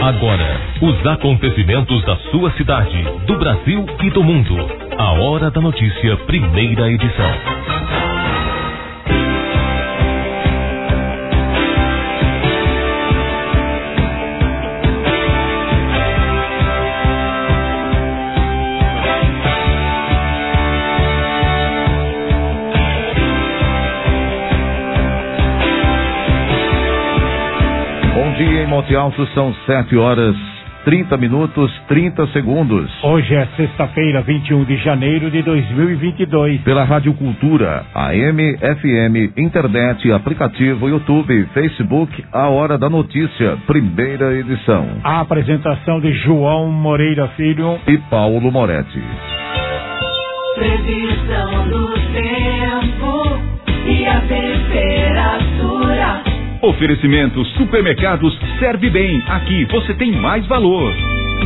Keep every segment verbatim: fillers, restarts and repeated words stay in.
Agora, os acontecimentos da sua cidade, do Brasil e do mundo. A Hora da Notícia, primeira edição. Bom dia em Monte Alto, são sete horas, trinta minutos, trinta segundos. Hoje é sexta-feira, vinte e um de janeiro de dois mil e vinte e dois. Pela Rádio Cultura, A M, F M, internet, aplicativo, YouTube, Facebook, A Hora da Notícia, primeira edição. A apresentação de João Moreira Filho e Paulo Moretti. Previsão do tempo e a temperatura. Oferecimento Supermercados Serve Bem. Aqui você tem mais valor.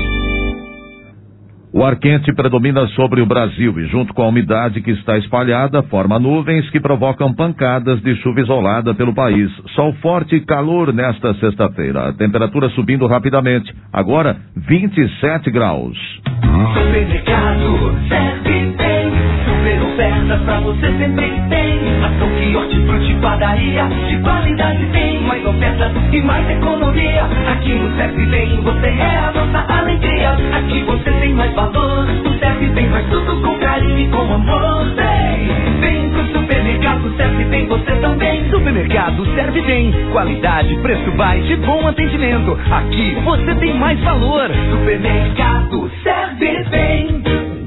O ar quente predomina sobre o Brasil e, junto com a umidade que está espalhada, forma nuvens que provocam pancadas de chuva isolada pelo país. Sol forte e calor nesta sexta-feira. A temperatura subindo rapidamente. Agora, vinte e sete graus. Supermercado Serve Bem. Super ofertas pra você sempre tem. Ação, quiosque, fruta e padaria. De qualidade tem. Mais ofertas e mais economia. Aqui no Serve Bem você é a nossa alegria. Aqui você tem mais valor. No Serve Bem faz tudo com carinho e com amor. Vem, vem pro supermercado Serve Bem você também. Supermercado Serve Bem. Qualidade, preço baixo e bom atendimento. Aqui você tem mais valor. Supermercado Serve Bem.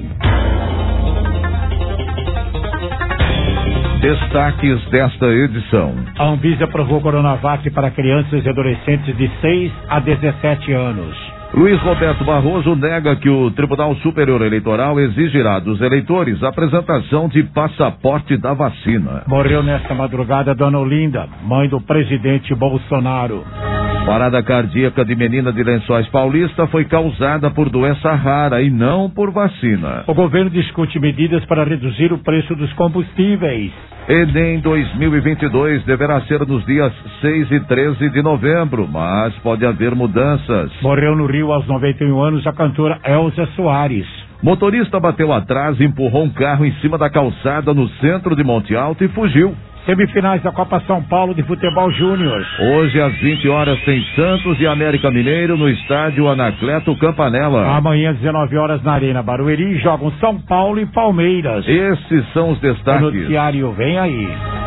Destaques desta edição. A Anvisa aprovou Coronavac para crianças e adolescentes de seis a dezessete anos. Luiz Roberto Barroso nega que o Tribunal Superior Eleitoral exigirá dos eleitores a apresentação de passaporte da vacina. Morreu nesta madrugada Dona Olinda, mãe do presidente Bolsonaro. Parada cardíaca de menina de Lençóis Paulista foi causada por doença rara e não por vacina. O governo discute medidas para reduzir o preço dos combustíveis. Enem dois mil e vinte e dois deverá ser nos dias seis e treze de novembro, mas pode haver mudanças. Morreu no Rio aos noventa e um anos a cantora Elza Soares. Motorista bateu atrás e empurrou um carro em cima da calçada no centro de Monte Alto e fugiu. Semifinais da Copa São Paulo de Futebol Júnior. Hoje às vinte horas tem Santos e América Mineiro no estádio Anacleto Campanella. Amanhã às dezenove horas na Arena Barueri jogam São Paulo e Palmeiras. Esses são os destaques. O noticiário vem aí.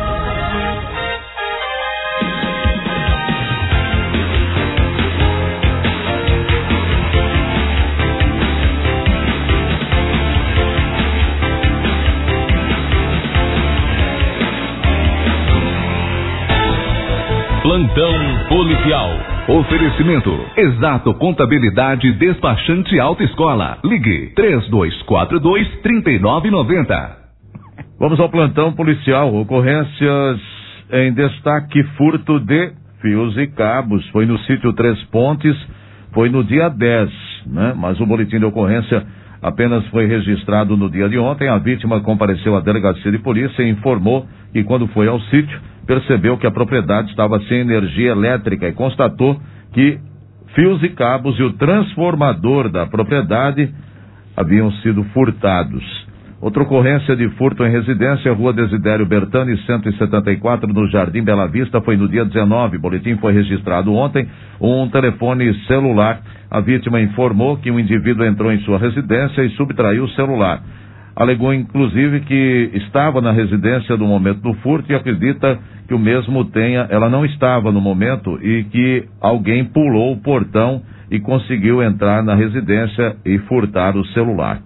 Plantão policial. Oferecimento Exato Contabilidade Despachante Autoescola. Ligue três dois quatro dois, três nove nove zero. Vamos ao plantão policial. Ocorrências em destaque: furto de fios e cabos. Foi no sítio Três Pontes, foi no dia dez, né? Mas o boletim de ocorrência apenas foi registrado no dia de ontem. A vítima compareceu à delegacia de polícia e informou que quando foi ao sítio, percebeu que a propriedade estava sem energia elétrica e constatou que fios e cabos e o transformador da propriedade haviam sido furtados. Outra ocorrência de furto em residência, Rua Desidério Bertani, cento e setenta e quatro, no Jardim Bela Vista, foi no dia dezenove. O boletim foi registrado ontem. Um telefone celular. A vítima informou que um indivíduo entrou em sua residência e subtraiu o celular. Alegou, inclusive, que estava na residência no momento do furto e acredita que o mesmo tenha, ela não estava no momento e que alguém pulou o portão e conseguiu entrar na residência e furtar o celular.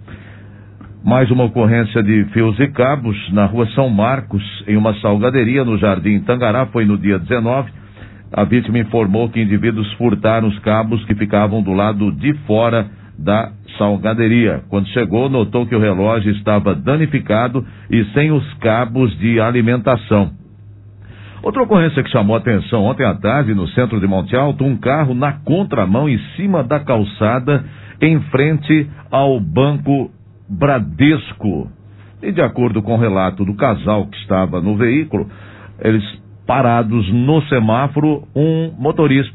Mais uma ocorrência de fios e cabos na Rua São Marcos, em uma salgaderia no Jardim Tangará, foi no dia dezenove. A vítima informou que indivíduos furtaram os cabos que ficavam do lado de fora da salgaderia. Quando chegou, notou que o relógio estava danificado e sem os cabos de alimentação. Outra ocorrência que chamou a atenção ontem à tarde, no centro de Monte Alto, um carro na contramão em cima da calçada, em frente ao Banco Bradesco. E de acordo com o relato do casal que estava no veículo, eles parados no semáforo, um motorista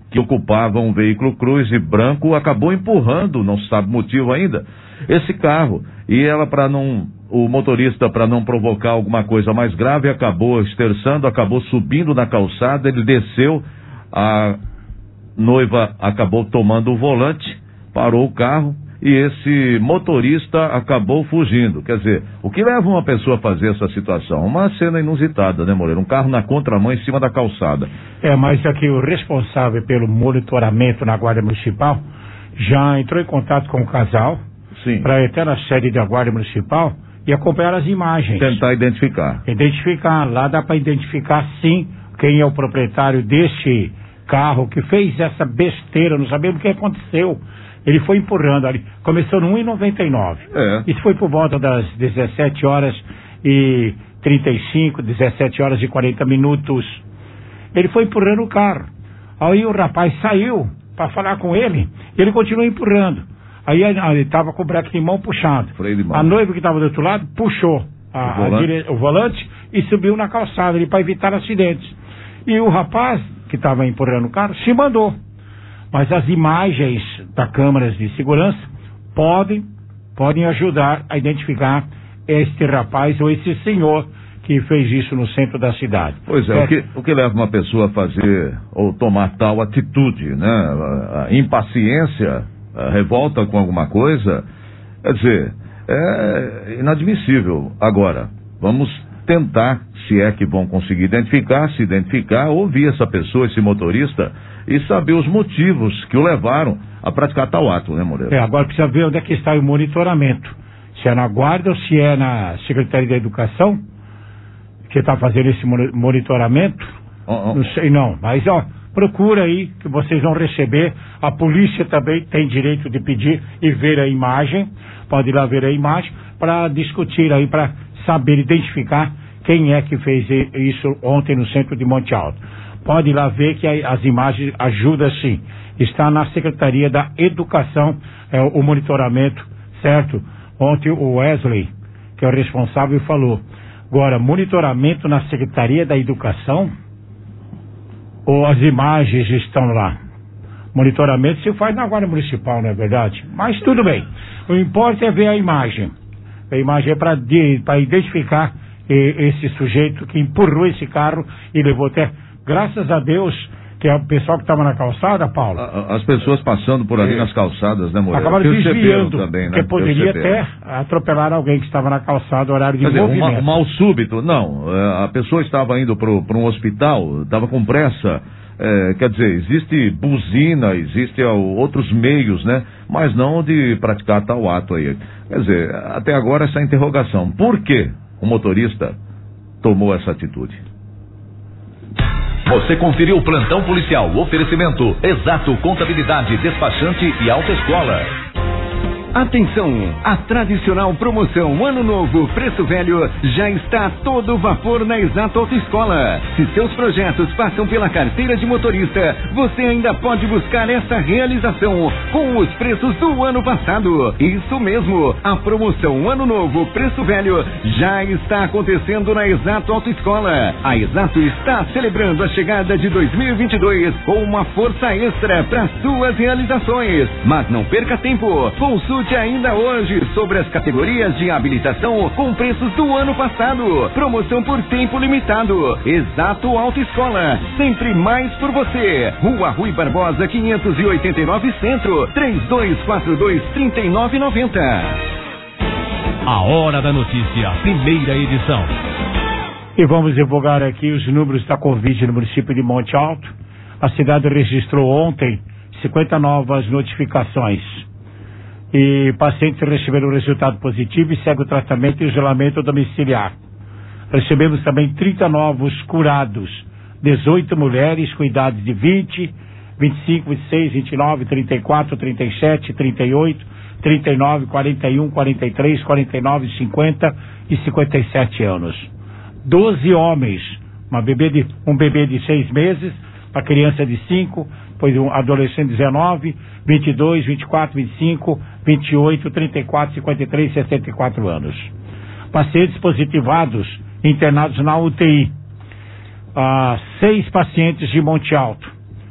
que ocupava um veículo Cruze branco acabou empurrando, não se sabe o motivo ainda, esse carro. E ela, para não, o motorista, para não provocar alguma coisa mais grave, acabou esterçando, acabou subindo na calçada, ele desceu, a noiva acabou tomando o volante, parou o carro e esse motorista acabou fugindo. Quer dizer, o que leva uma pessoa a fazer essa situação? Uma cena inusitada, né, Moreira? Um carro na contramão em cima da calçada. É, mas aqui o responsável pelo monitoramento na Guarda Municipal já entrou em contato com o casal para ir até na sede da Guarda Municipal e acompanhar as imagens. Tentar identificar. Identificar. Lá dá para identificar, sim, quem é o proprietário deste carro que fez essa besteira. Não sabemos o que aconteceu. Ele foi empurrando ali. Começou no um e noventa e nove. É. Isso foi por volta das dezessete horas e trinta e cinco, dezessete horas e quarenta minutos. Ele foi empurrando o carro. Aí o rapaz saiu para falar com ele. Ele continuou empurrando. Aí ele estava com o breque de mão puxado. Freio de mão. A noiva que estava do outro lado puxou a, o, volante. A dire... o volante e subiu na calçada para evitar acidentes. E o rapaz que estava empurrando o carro se mandou. Mas as imagens das câmeras de segurança podem, podem ajudar a identificar este rapaz ou esse senhor que fez isso no centro da cidade. Pois é, é. O, que, o que leva uma pessoa a fazer ou tomar tal atitude, né? A, a impaciência, a revolta com alguma coisa, quer dizer, é inadmissível. Agora, vamos tentar, se é que vão conseguir identificar, se identificar, ouvir essa pessoa, esse motorista, e saber os motivos que o levaram a praticar tal ato, né, Moreira? É, agora precisa ver onde é que está o monitoramento. Se é na Guarda ou se é na Secretaria da Educação, que está fazendo esse monitoramento. Oh, oh. Não sei não, mas ó, procura aí que vocês vão receber. A polícia também tem direito de pedir e ver a imagem. Pode ir lá ver a imagem para discutir aí, para saber identificar quem é que fez isso ontem no centro de Monte Alto. Pode ir lá ver que as imagens ajudam sim. Está na Secretaria da Educação, é, o monitoramento, certo? Ontem o Wesley, que é o responsável, falou. Agora, monitoramento na Secretaria da Educação, ou as imagens estão lá? Monitoramento se faz na Guarda Municipal, não é verdade? Mas tudo bem. O importa é ver a imagem. A imagem é para identificar eh, esse sujeito que empurrou esse carro e levou até... Graças a Deus, que é o pessoal que estava na calçada, Paulo. As pessoas passando por ali é. nas calçadas, né, Moreira? Acabaram desviando, também, né? Porque poderia até atropelar alguém que estava na calçada, horário de Quer movimento. Dizer, um mal súbito, não. A pessoa estava indo para um hospital, estava com pressa. É, quer dizer, existe buzina, existe outros meios, né? Mas não de praticar tal ato aí. Quer dizer, até agora essa interrogação. Por que o motorista tomou essa atitude? Você conferiu o plantão policial, oferecimento Exato Contabilidade, Despachante e Autoescola. Atenção, a tradicional promoção Ano Novo Preço Velho já está a todo vapor na Exato Autoescola. Se seus projetos passam pela carteira de motorista, você ainda pode buscar essa realização com os preços do ano passado. Isso mesmo, a promoção Ano Novo Preço Velho já está acontecendo na Exato Autoescola. A Exato está celebrando a chegada de dois mil e vinte e dois com uma força extra para suas realizações. Mas não perca tempo, consulte ainda hoje sobre as categorias de habilitação com preços do ano passado. Promoção por tempo limitado. Exato Autoescola, sempre mais por você. Rua Rui Barbosa quinhentos e oitenta e nove Centro, três dois quatro dois, três nove nove zero. A Hora da Notícia, primeira edição. E vamos divulgar aqui os números da Covid no município de Monte Alto. A cidade registrou ontem cinquenta novas notificações. E pacientes receberam resultado positivo e segue o tratamento e isolamento domiciliar. Recebemos também trinta novos curados, dezoito mulheres com idades de vinte, vinte e cinco, vinte e seis, vinte e nove, trinta e quatro, trinta e sete, trinta e oito, trinta e nove, quarenta e um, quarenta e três, quarenta e nove, cinquenta e cinquenta e sete anos. doze homens, uma bebê de, um bebê de seis meses, uma criança de cinco, depois um adolescente de dezenove, vinte e dois, vinte e quatro, vinte e cinco, vinte e oito, trinta e quatro, cinquenta e três, sessenta e quatro anos. Pacientes positivados internados na U T I. Ah, seis pacientes de Monte Alto.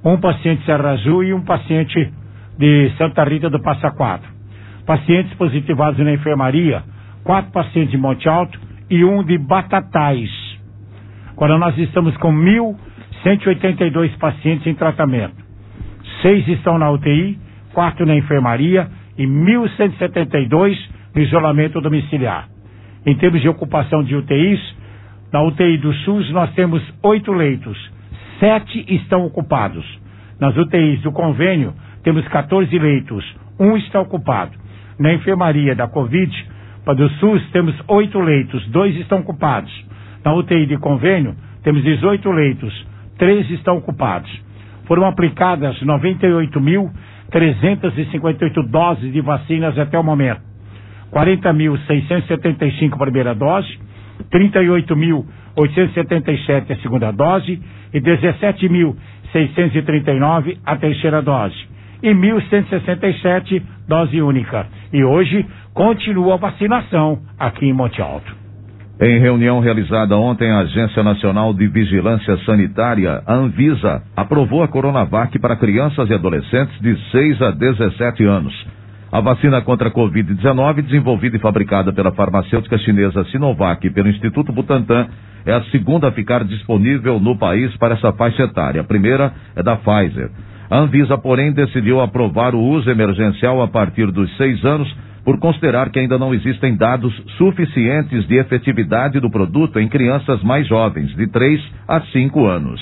um paciente de Serra Azul e um paciente de Santa Rita do Passa Quatro. Pacientes positivados na enfermaria, quatro pacientes de Monte Alto e um de Batatais. Agora nós estamos com mil cento e oitenta e dois pacientes em tratamento. Seis estão na U T I, quatro na enfermaria e mil cento e setenta e dois no isolamento domiciliar. Em termos de ocupação de U T Is, na U T I do SUS nós temos oito leitos, sete estão ocupados. Nas U T Is do convênio temos quatorze leitos, um está ocupado. Na enfermaria da Covid, para do SUS, temos oito leitos, dois estão ocupados. Na U T I de convênio, temos dezoito leitos, três estão ocupados. Foram aplicadas noventa e oito mil trezentas e cinquenta e oito doses de vacinas até o momento. quarenta mil seiscentos e setenta e cinco a primeira dose, trinta e oito mil oitocentos e setenta e sete a segunda dose e dezessete mil seiscentos e trinta e nove a terceira dose. E mil cento e sessenta e sete dose única. E hoje continua a vacinação aqui em Monte Alto. Em reunião realizada ontem, a Agência Nacional de Vigilância Sanitária, a Anvisa, aprovou a Coronavac para crianças e adolescentes de seis a dezessete anos. A vacina contra a covid dezenove, desenvolvida e fabricada pela farmacêutica chinesa Sinovac e pelo Instituto Butantan, é a segunda a ficar disponível no país para essa faixa etária. A primeira é da Pfizer. A Anvisa, porém, decidiu aprovar o uso emergencial a partir dos seis anos, por considerar que ainda não existem dados suficientes de efetividade do produto em crianças mais jovens, de três a cinco anos.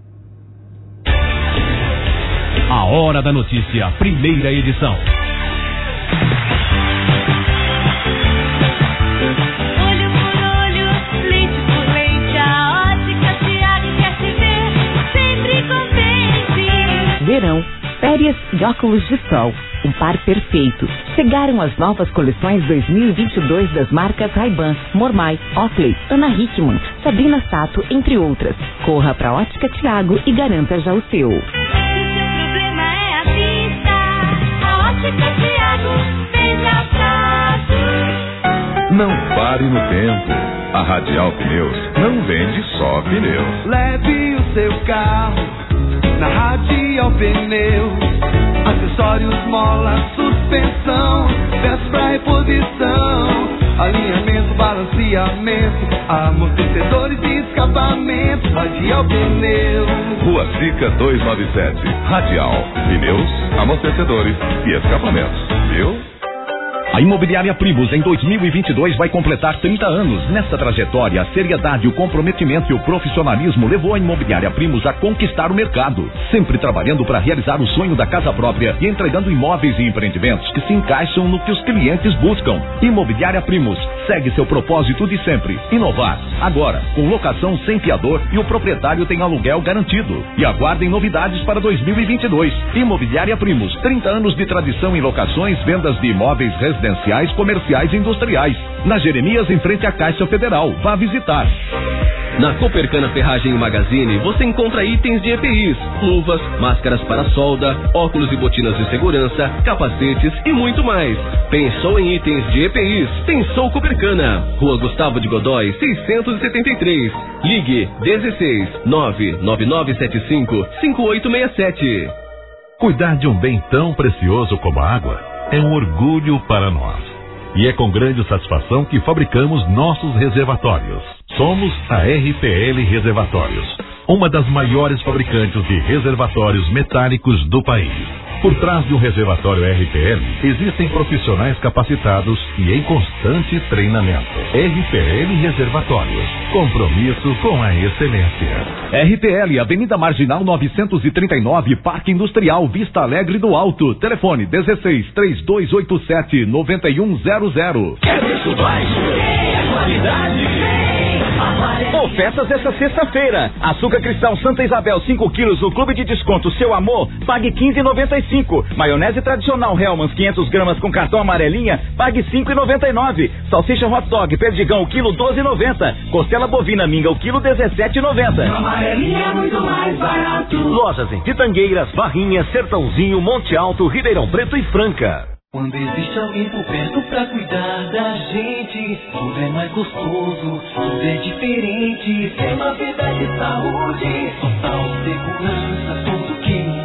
A Hora da Notícia, primeira edição. Olho por olho, leite por leite, a Ótica Thiago quer te ver sempre contente. Verão, férias e óculos de sol. Um par perfeito. Chegaram as novas coleções dois mil e vinte e dois das marcas Ray-Ban, Mormai, Oakley, Ana Hickman, Sabrina Sato, entre outras. Corra pra Ótica Thiago e garanta já o seu. Se o seu problema é a vista, a Ótica Thiago vem atrás. Não pare no tempo. A Radial Pneus não vende só pneus. Leve o seu carro na Radial Pneus. Acessórios, mola, suspensão, peças pra reposição, alinhamento, balanceamento, amortecedores e escapamento. Radial Pneus. Rua Sica duzentos e noventa e sete. Radial. Pneus, amortecedores e escapamentos. Viu? A Imobiliária Primus em dois mil e vinte e dois vai completar trinta anos. Nessa trajetória, a seriedade, o comprometimento e o profissionalismo levou a Imobiliária Primus a conquistar o mercado, sempre trabalhando para realizar o sonho da casa própria e entregando imóveis e empreendimentos que se encaixam no que os clientes buscam. Imobiliária Primus segue seu propósito de sempre, inovar. Agora, com locação sem fiador e o proprietário tem aluguel garantido. E aguardem novidades para dois mil e vinte e dois. Imobiliária Primus, trinta anos de tradição em locações, vendas de imóveis residenciais, comerciais e industriais. Na Jeremias, em frente à Caixa Federal. Vá visitar. Na Copercana Ferragem e Magazine, você encontra itens de E P Is, luvas, máscaras para solda, óculos e botinas de segurança, capacetes e muito mais. Pensou em itens de E P Is? Pensou Copercana. Rua Gustavo de Godói, seiscentos e setenta e três. Ligue dezesseis nove nove nove sete cinco cinco oito seis sete. Cuidar de um bem tão precioso como a água é um orgulho para nós. E é com grande satisfação que fabricamos nossos reservatórios. Somos a R P L Reservatórios, uma das maiores fabricantes de reservatórios metálicos do país. Por trás de um reservatório R P L, existem profissionais capacitados e em constante treinamento. R P L Reservatórios, compromisso com a excelência. R P L, Avenida Marginal novecentos e trinta e nove, Parque Industrial, Vista Alegre do Alto. Telefone dezesseis, três dois oito sete, nove um zero zero. É preço baixo, é qualidade. Ofertas essa sexta-feira. Açúcar cristal Santa Isabel cinco quilos, o Clube de Desconto Seu Amor, pague quinze reais e noventa e cinco. Maionese tradicional Hellmann's quinhentas gramas com cartão amarelinha, pague cinco reais e noventa e nove. Salsicha hot dog Perdigão, o quilo doze reais e noventa. Costela bovina minga, o quilo dezessete reais e noventa. Amarelinha é muito mais barato. Lojas em Pitangueiras, Barrinhas, Sertãozinho, Monte Alto, Ribeirão Preto e Franca. Quando existe alguém por perto pra cuidar da gente, tudo é mais gostoso, tudo é diferente. É uma vida de saúde, total segurança, tudo que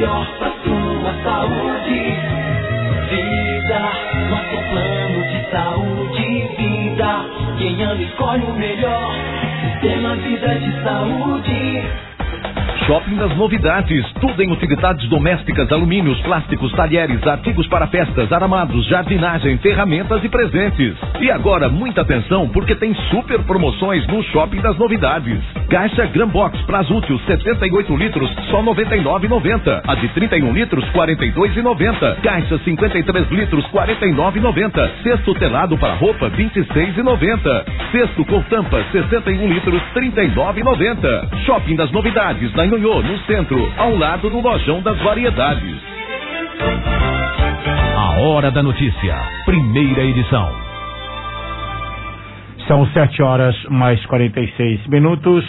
melhor pra sua saúde. Vida, nosso plano de saúde. Vida, quem ama escolhe o melhor. Sistema Vida de Saúde. Shopping das Novidades, tudo em utilidades domésticas, alumínios, plásticos, talheres, artigos para festas, aramados, jardinagem, ferramentas e presentes. E agora, muita atenção, porque tem super promoções no Shopping das Novidades. Caixa Grambox Prazútil setenta e oito litros, só noventa e nove reais e noventa centavos. A de trinta e um litros, quarenta e dois reais e noventa centavos. Caixa cinquenta e três litros, quarenta e nove reais e noventa centavos. Cesto telado para roupa, vinte e seis reais e noventa centavos. Cesto com tampa, sessenta e um litros, trinta e nove reais e noventa centavos. Shopping das Novidades, na Nhonhô, no centro, ao lado do Lojão das Variedades. A Hora da Notícia, primeira edição. São sete horas mais quarenta e seis minutos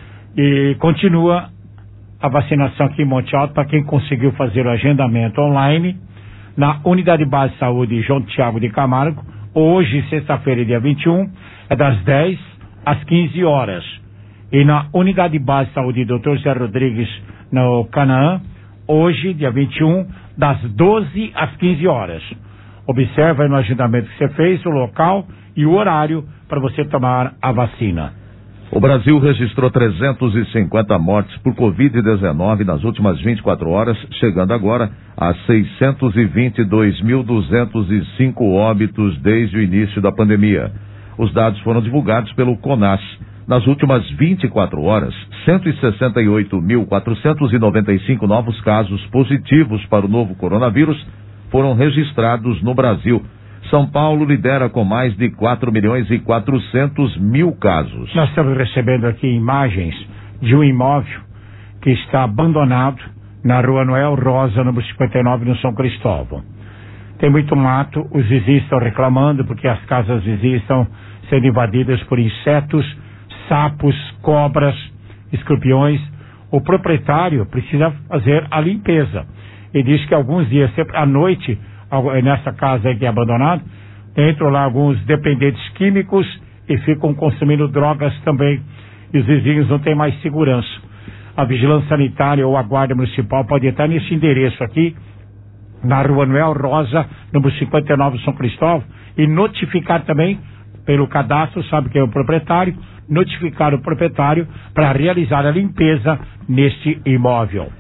e continua a vacinação aqui em Monte Alto para quem conseguiu fazer o agendamento online na Unidade Base de Saúde João Tiago de Camargo. Hoje, sexta-feira, dia vinte e um, é das dez às quinze horas. E na Unidade Base de Saúde doutor Zé Rodrigues, no Canaã, hoje, dia vinte e um, das doze às quinze horas. Observe aí no agendamento que você fez, o local e o horário para você tomar a vacina. O Brasil registrou trezentas e cinquenta mortes por covid dezenove nas últimas vinte e quatro horas, chegando agora a seiscentos e vinte e dois mil duzentos e cinco óbitos desde o início da pandemia. Os dados foram divulgados pelo CONAS. Nas últimas vinte e quatro horas, cento e sessenta e oito mil quatrocentos e noventa e cinco novos casos positivos para o novo coronavírus foram registrados no Brasil. São Paulo lidera com mais de quatro milhões e quatrocentos mil casos. Nós estamos recebendo aqui imagens de um imóvel que está abandonado na rua Noel Rosa, número cinquenta e nove, no São Cristóvão. Tem muito mato, os vizinhos estão reclamando porque as casas vizinhas estão sendo invadidas por insetos, sapos, cobras, escorpiões. O proprietário precisa fazer a limpeza. Ele diz que alguns dias, sempre à noite, nessa casa que é abandonada, entram lá alguns dependentes químicos e ficam consumindo drogas também. E os vizinhos não têm mais segurança. A Vigilância Sanitária ou a Guarda Municipal pode entrar nesse endereço aqui, na rua Noel Rosa, número cinquenta e nove, São Cristóvão, e notificar também, pelo cadastro, sabe quem é o proprietário, notificar o proprietário para realizar a limpeza neste imóvel.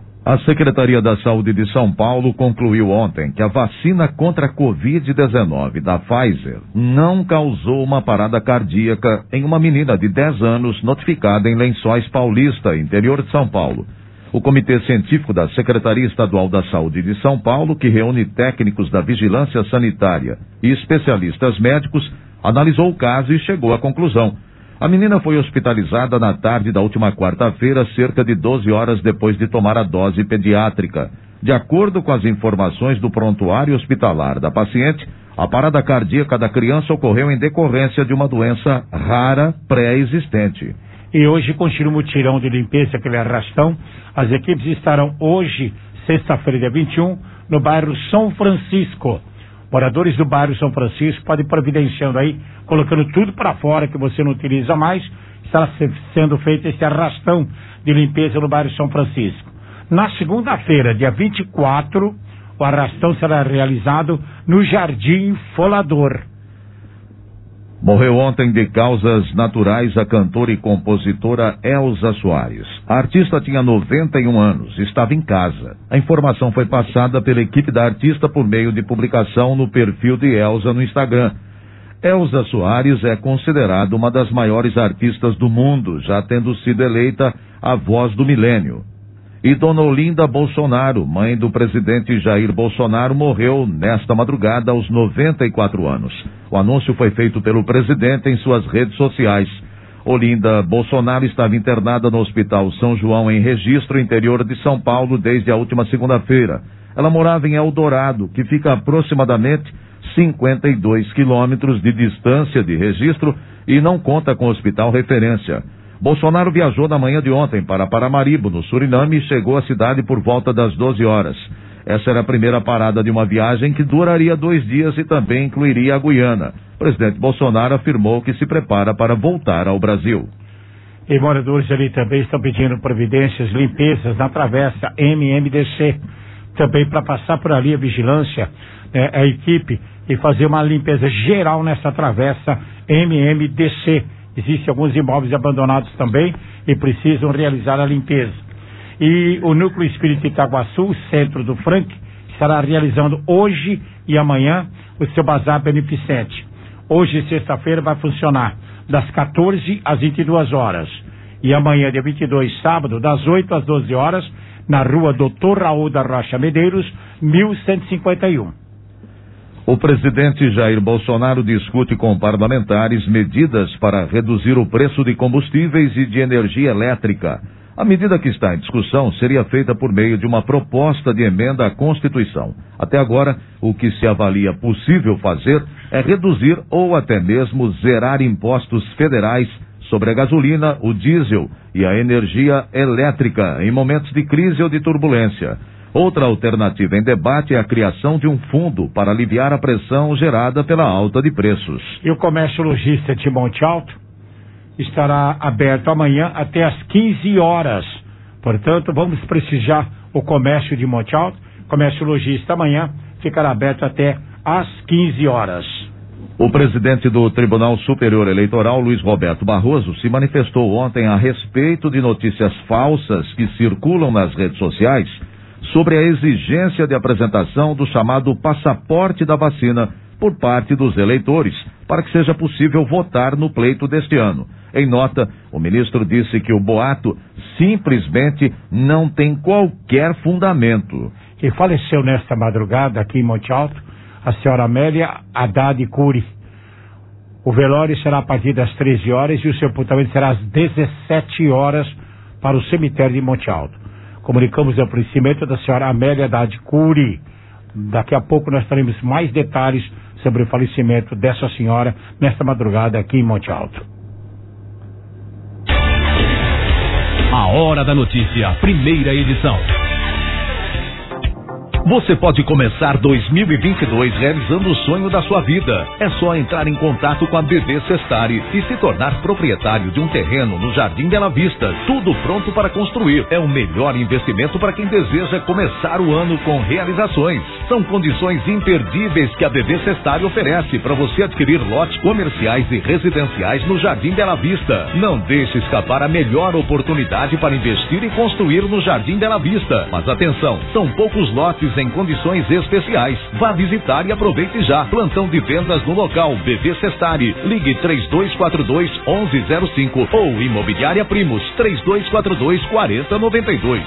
A Secretaria da Saúde de São Paulo concluiu ontem que a vacina contra a covid dezenove da Pfizer não causou uma parada cardíaca em uma menina de dez anos notificada em Lençóis Paulista, interior de São Paulo. O Comitê Científico da Secretaria Estadual da Saúde de São Paulo, que reúne técnicos da Vigilância Sanitária e especialistas médicos, analisou o caso e chegou à conclusão. A menina foi hospitalizada na tarde da última quarta-feira, cerca de doze horas depois de tomar a dose pediátrica. De acordo com as informações do prontuário hospitalar da paciente, a parada cardíaca da criança ocorreu em decorrência de uma doença rara pré-existente. E hoje continua o mutirão de limpeza, aquele arrastão. As equipes estarão hoje, sexta-feira, dia vinte e um, no bairro São Francisco. Moradores do bairro São Francisco podem ir providenciando aí, colocando tudo para fora que você não utiliza mais. Está sendo feito esse arrastão de limpeza no bairro São Francisco. Na segunda-feira, dia vinte e quatro, o arrastão será realizado no Jardim Folador. Morreu ontem de causas naturais a cantora e compositora Elza Soares. A artista tinha noventa e um anos, estava em casa. A informação foi passada pela equipe da artista por meio de publicação no perfil de Elza no Instagram. Elza Soares é considerada uma das maiores artistas do mundo, já tendo sido eleita a voz do milênio. E Dona Olinda Bolsonaro, mãe do presidente Jair Bolsonaro, morreu nesta madrugada aos noventa e quatro anos. O anúncio foi feito pelo presidente em suas redes sociais. Olinda Bolsonaro estava internada no Hospital São João em Registro, interior de São Paulo, desde a última segunda-feira. Ela morava em Eldorado, que fica aproximadamente cinquenta e dois quilômetros de distância de Registro e não conta com hospital referência. Bolsonaro viajou na manhã de ontem para Paramaribo, no Suriname, e chegou à cidade por volta das doze horas. Essa era a primeira parada de uma viagem que duraria dois dias e também incluiria a Guiana. O presidente Bolsonaro afirmou que se prepara para voltar ao Brasil. E moradores ali também estão pedindo providências, limpezas na travessa M M D C. Também para passar por ali a vigilância, né, a equipe, e fazer uma limpeza geral nessa travessa M M D C. Existem alguns imóveis abandonados também e precisam realizar a limpeza. E o Núcleo Espírita Itaguaçu, centro do Frank, estará realizando hoje e amanhã o seu bazar beneficente. Hoje, sexta-feira, vai funcionar das quatorze às vinte e duas horas. E amanhã, dia vinte e dois, sábado, das oito às doze horas, na rua doutor Raul da Rocha Medeiros, mil cento e cinquenta e um. O presidente Jair Bolsonaro discute com parlamentares medidas para reduzir o preço de combustíveis e de energia elétrica. A medida que está em discussão seria feita por meio de uma proposta de emenda à Constituição. Até agora, o que se avalia possível fazer é reduzir ou até mesmo zerar impostos federais sobre a gasolina, o diesel e a energia elétrica em momentos de crise ou de turbulência. Outra alternativa em debate é a criação de um fundo para aliviar a pressão gerada pela alta de preços. E o comércio lojista de Monte Alto estará aberto amanhã até às quinze horas. Portanto, vamos prestigiar o comércio de Monte Alto. Comércio lojista amanhã ficará aberto até às quinze horas. O presidente do Tribunal Superior Eleitoral, Luiz Roberto Barroso, se manifestou ontem a respeito de notícias falsas que circulam nas redes sociais sobre a exigência de apresentação do chamado passaporte da vacina por parte dos eleitores, para que seja possível votar no pleito deste ano. Em nota, o ministro disse que o boato simplesmente não tem qualquer fundamento. E faleceu nesta madrugada aqui em Monte Alto a senhora Amélia Haddad Cury. O velório será a partir das treze horas e o sepultamento será às dezessete horas para o cemitério de Monte Alto. Comunicamos o falecimento da senhora Amélia Haddad Cury. Daqui a pouco nós teremos mais detalhes sobre o falecimento dessa senhora nesta madrugada aqui em Monte Alto. A Hora da Notícia, primeira edição. Você pode começar dois mil e vinte e dois realizando o sonho da sua vida. É só entrar em contato com a B V Sestari e se tornar proprietário de um terreno no Jardim Bela Vista. Tudo pronto para construir. É o melhor investimento para quem deseja começar o ano com realizações. São condições imperdíveis que a B V Sestari oferece para você adquirir lotes comerciais e residenciais no Jardim Bela Vista. Não deixe escapar a melhor oportunidade para investir e construir no Jardim Bela Vista. Mas atenção, são poucos lotes em condições especiais. Vá visitar e aproveite já. Plantão de vendas no local B V Sestari. Ligue três dois quatro dois, onze zero cinco ou Imobiliária Primos três dois quatro dois, quatro zero nove dois.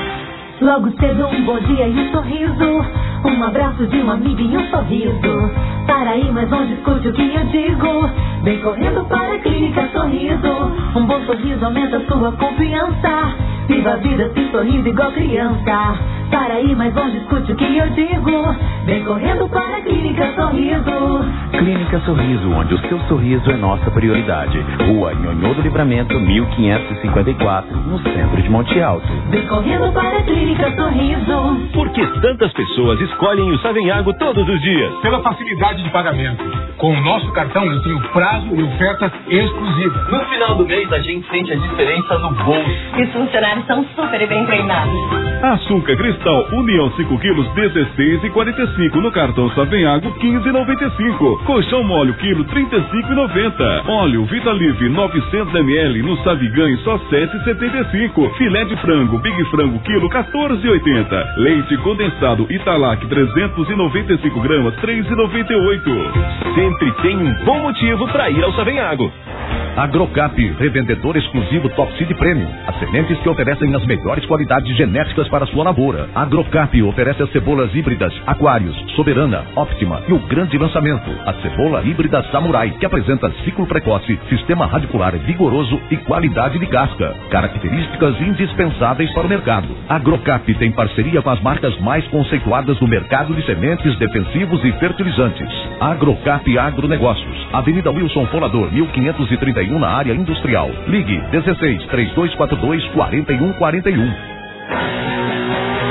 Logo cedo um bom dia e um sorriso, um abraço de um amigo e um sorriso. Para aí, mas não discute o que eu digo. Vem correndo para a Clínica Sorriso. Um bom sorriso aumenta sua confiança. Viva a vida se sorrindo igual criança. Para aí, mas não discute o que eu digo. Vem correndo para a Clínica Sorriso. Clínica Sorriso, onde o seu sorriso é nossa prioridade. Rua Nhonhô do Livramento, mil quinhentos e cinquenta e quatro, no centro de Monte Alto. Vem correndo para a Clínica Sorriso. Por que tantas pessoas escolhem o Savenhago todos os dias? Pela facilidade de pagamento. Com o nosso cartão eu tenho prazo e ofertas exclusivas. No final do mês a gente sente a diferença no bolso. E os funcionários são super bem treinados. Açúcar Cristal União cinco quilos, dezesseis e quarenta e cinco. No cartão Savenhago, quinze e noventa e cinco. Colchão mole quilo, trinta e cinco e noventa. Óleo Vitalive novecentos mililitros no Saviganho, só sete e setenta e cinco. Filé de frango Big Frango quilo, quatorze e oitenta. Leite condensado Italac trezentos e noventa e cinco gramas, três e noventa e oito. Sempre tem um bom motivo para ir ao Savenhago. Agrocap, revendedor exclusivo Top Seed Premium. As sementes que oferecem as melhores qualidades genéticas para a sua lavoura. Agrocap oferece as cebolas híbridas Aquários, Soberana, Optima e o grande lançamento, a cebola híbrida Samurai, que apresenta ciclo precoce, sistema radicular vigoroso e qualidade de casca. Características indispensáveis para o mercado. Agrocap tem parceria com as marcas mais conceituadas do mercado de sementes, defensivos e fertilizantes. Agrocap Agronegócios, Avenida Wilson Folador, mil quinhentos e trinta e um, na área industrial. Ligue dezesseis, três dois quatro dois, quatro um quatro um.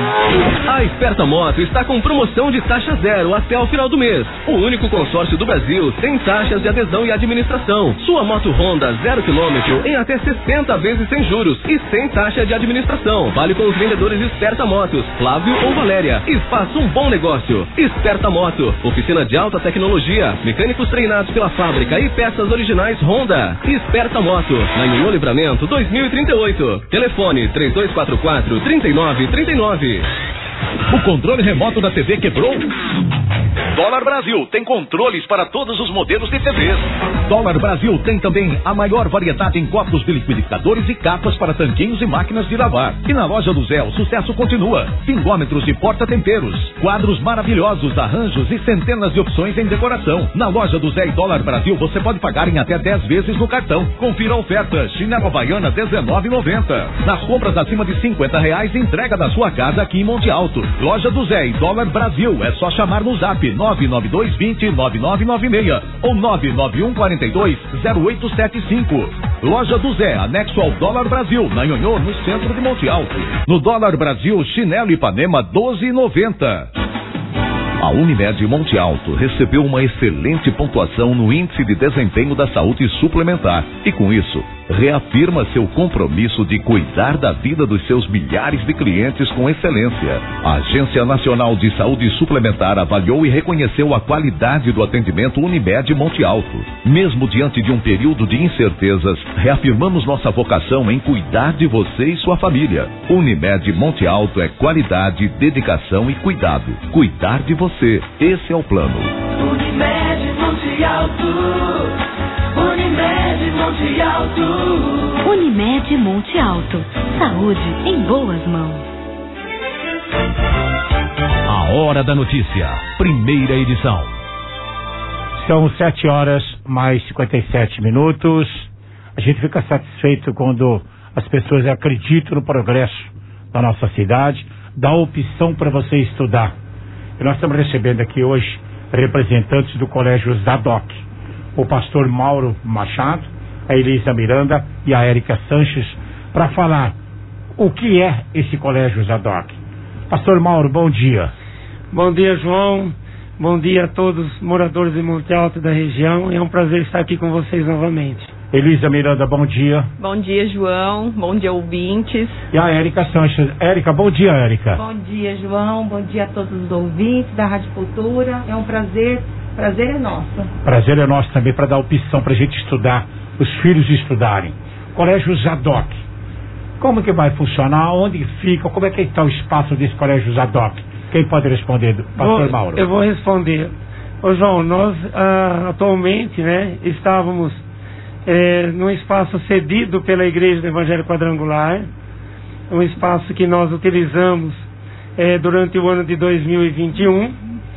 A Esperta Moto está com promoção de taxa zero até o final do mês. O único consórcio do Brasil sem taxas de adesão e administração. Sua moto Honda zero quilômetro em até sessenta vezes sem juros e sem taxa de administração. Vale com os vendedores Esperta Motos, Flávio ou Valéria. E faça um bom negócio. Esperta Moto, oficina de alta tecnologia, mecânicos treinados pela fábrica e peças originais Honda. Esperta Moto, na Nhonhô Livramento dois mil e trinta e oito. Telefone três dois quatro quatro, três nove três nove. O controle remoto da T V quebrou? Dólar Brasil tem controles para todos os modelos de T Vs. Dólar Brasil tem também a maior variedade em copos de liquidificadores e capas para tanquinhos e máquinas de lavar. E na loja do Zé o sucesso continua. Pingômetros e porta-temperos, quadros maravilhosos, arranjos e centenas de opções em decoração. Na loja do Zé e Dólar Brasil você pode pagar em até dez vezes no cartão. Confira a oferta. Chinelo Havaiana dezenove reais e noventa centavos. Nas compras acima de cinquenta reais, entrega da sua casa aqui em Monte Alto. Loja do Zé e Dólar Brasil. É só chamar no zap nove nove dois dois zero nove nove nove seis ou nove nove um quatro dois zero oito sete cinco. Loja do Zé, anexo ao Dólar Brasil, na Nhonhô, no centro de Monte Alto. No Dólar Brasil, chinelo Ipanema doze reais e noventa centavos. A Unimed Monte Alto recebeu uma excelente pontuação no Índice de Desempenho da Saúde Suplementar e, com isso, reafirma seu compromisso de cuidar da vida dos seus milhares de clientes com excelência. A Agência Nacional de Saúde Suplementar avaliou e reconheceu a qualidade do atendimento Unimed Monte Alto. Mesmo diante de um período de incertezas, reafirmamos nossa vocação em cuidar de você e sua família. Unimed Monte Alto é qualidade, dedicação e cuidado. Cuidar de você. Esse é o plano. Unimed Monte Alto. Unimed Monte Alto. Unimed Monte Alto. Saúde em boas mãos. A Hora da Notícia. Primeira edição. São sete horas mais cinquenta e sete minutos. A gente fica satisfeito quando as pessoas acreditam no progresso da nossa cidade, dá opção para você estudar. E nós estamos recebendo aqui hoje representantes do Colégio Zadok, o pastor Mauro Machado, a Elisa Miranda e a Érica Sanches, para falar o que é esse Colégio Zadok. Pastor Mauro, bom dia. Bom dia, João. Bom dia a todos os moradores de Monte Alto e da região. É um prazer estar aqui com vocês novamente. Elisa Miranda, bom dia. Bom dia, João. Bom dia, ouvintes. E a Érica Sanches. Érica, bom dia, Érica. Bom dia, João. Bom dia a todos os ouvintes da Rádio Cultura. É um prazer, prazer é nosso. Prazer é nosso também para dar opção para a gente estudar, os filhos estudarem. Colégio Zadok. Como que vai funcionar? Onde fica? Como é que está o espaço desse Colégio Zadok? Quem pode responder? Pastor vou, Mauro. Eu vou responder. Ô, João, nós ah, atualmente, né, estávamos É, num espaço cedido pela Igreja do Evangelho Quadrangular, um espaço que nós utilizamos é, durante o ano de dois mil e vinte e um,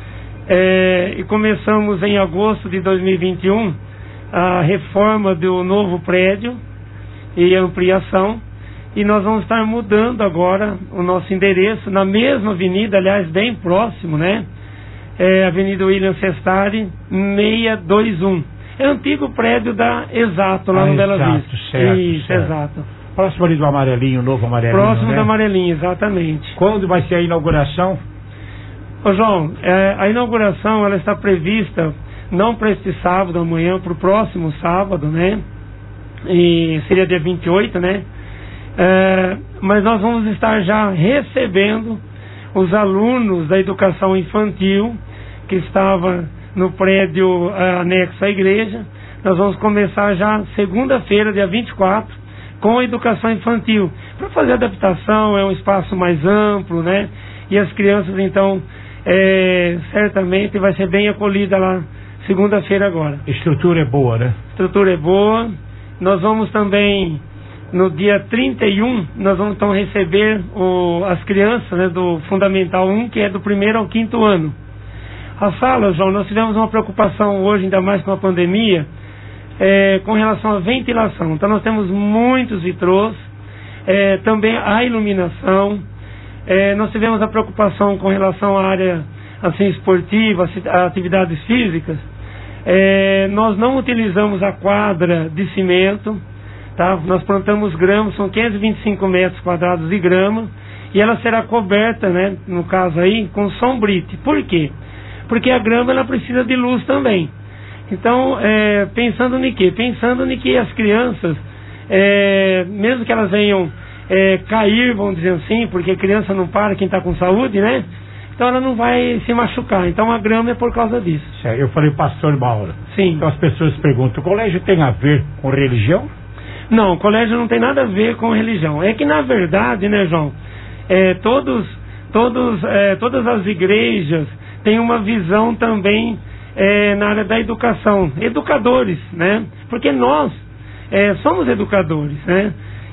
é, e começamos em agosto de dois mil e vinte e um a reforma do novo prédio e ampliação, e nós vamos estar mudando agora o nosso endereço na mesma avenida, aliás bem próximo, né? É, Avenida William Sestari seiscentos e vinte e um. É o antigo prédio da Exato, lá ah, no Bela Vista. Certo, Isso, certo. Exato. Próximo ali do Amarelinho, novo Amarelinho. Próximo né? do Amarelinho, exatamente. Quando vai ser a inauguração? Ô, João, é, a inauguração ela está prevista não para este sábado, amanhã, para o próximo sábado, né? E seria dia vinte e oito, né? É, mas nós vamos estar já recebendo os alunos da educação infantil que estava no prédio uh, anexo à igreja. Nós vamos começar já segunda-feira, dia vinte e quatro, com a educação infantil. Para fazer adaptação, é um espaço mais amplo, né? E as crianças, então, é, certamente vai ser bem acolhida lá segunda-feira agora. Estrutura é boa, né? Estrutura é boa. Nós vamos também, no dia trinta e um, nós vamos então receber o, as crianças, né, do Fundamental um, que é do primeiro ao quinto ano. A sala, João, nós tivemos uma preocupação hoje, ainda mais com a pandemia, é, com relação à ventilação. Então nós temos muitos vitrôs, é, também a iluminação. É, nós tivemos a preocupação com relação à área assim, esportiva, a atividades físicas. É, nós não utilizamos a quadra de cimento, tá? Nós plantamos grama, são quinhentos e vinte e cinco metros quadrados de grama, e ela será coberta, né, no caso aí, com sombrite. Por quê? Porque a grama ela precisa de luz também. Então, é, pensando em quê? Pensando em que as crianças, é, mesmo que elas venham é, cair, vamos dizer assim, porque a criança não para, quem está com saúde, né? Então ela não vai se machucar. Então a grama é por causa disso. Eu falei, pastor Mauro. Sim. Então as pessoas perguntam, o colégio tem a ver com religião? Não, o colégio não tem nada a ver com religião. É que na verdade, né, João, é, todos, todos, é, todas as igrejas têm uma visão também é, na área da educação. Educadores, né? Porque nós é, somos educadores, né?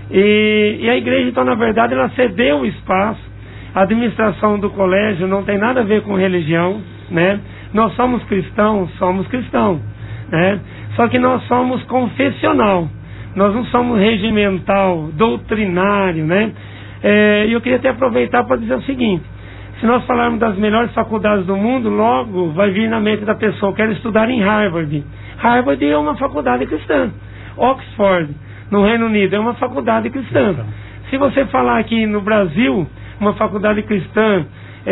E, e a igreja, então, na verdade, ela cedeu o espaço. A administração do colégio não tem nada a ver com religião, né? Nós somos cristãos, somos cristãos, né? Só que nós somos confessional. Nós não somos regimental, doutrinário, né? É, e eu queria até aproveitar para dizer o seguinte: se nós falarmos das melhores faculdades do mundo, logo vai vir na mente da pessoa, quero estudar em Harvard. Harvard é uma faculdade cristã. Oxford, no Reino Unido, é uma faculdade cristã. Se você falar aqui no Brasil, uma faculdade cristã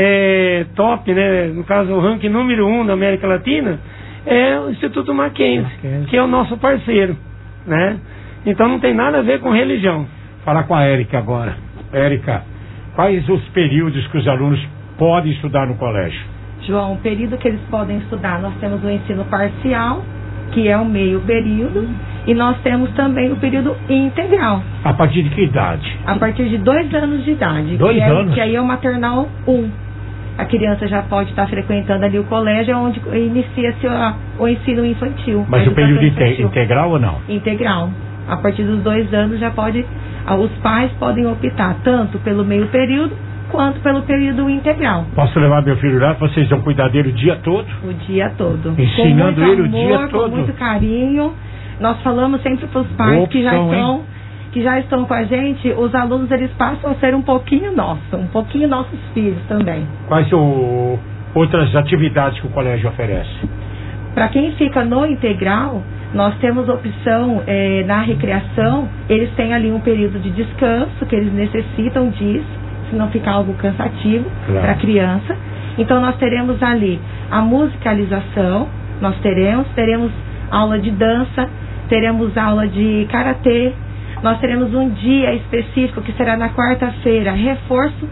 é, top, né? No caso, o ranking número um da América Latina, é o Instituto Mackenzie, Mackenzie, que é o nosso parceiro, né? Então não tem nada a ver com religião. Falar com a Érica agora. Érica, quais os períodos que os alunos podem estudar no colégio? João, o período que eles podem estudar, nós temos o ensino parcial, que é o meio período, e nós temos também o período integral. A partir de que idade? A partir de dois anos de idade. Dois que anos? É, que aí é o maternal um. A criança já pode estar frequentando ali o colégio, onde inicia-se o ensino infantil. Mas o período inte integral ou não? Integral. A partir dos dois anos já pode, os pais podem optar tanto pelo meio período quanto pelo período integral. Posso levar meu filho lá? Vocês vão cuidar dele o dia todo? O dia todo. Ensinando ele o dia todo? Com muito carinho. Nós falamos sempre para os pais que já estão, que já estão com a gente, os alunos eles passam a ser um pouquinho nosso, um pouquinho nossos filhos também. Quais são outras atividades que o colégio oferece? Para quem fica no integral, nós temos opção é, na recreação, eles têm ali um período de descanso, que eles necessitam disso, se não ficar algo cansativo claro. Para a criança. Então nós teremos ali a musicalização, nós teremos, teremos aula de dança, teremos aula de karatê, nós teremos um dia específico que será na quarta-feira, reforço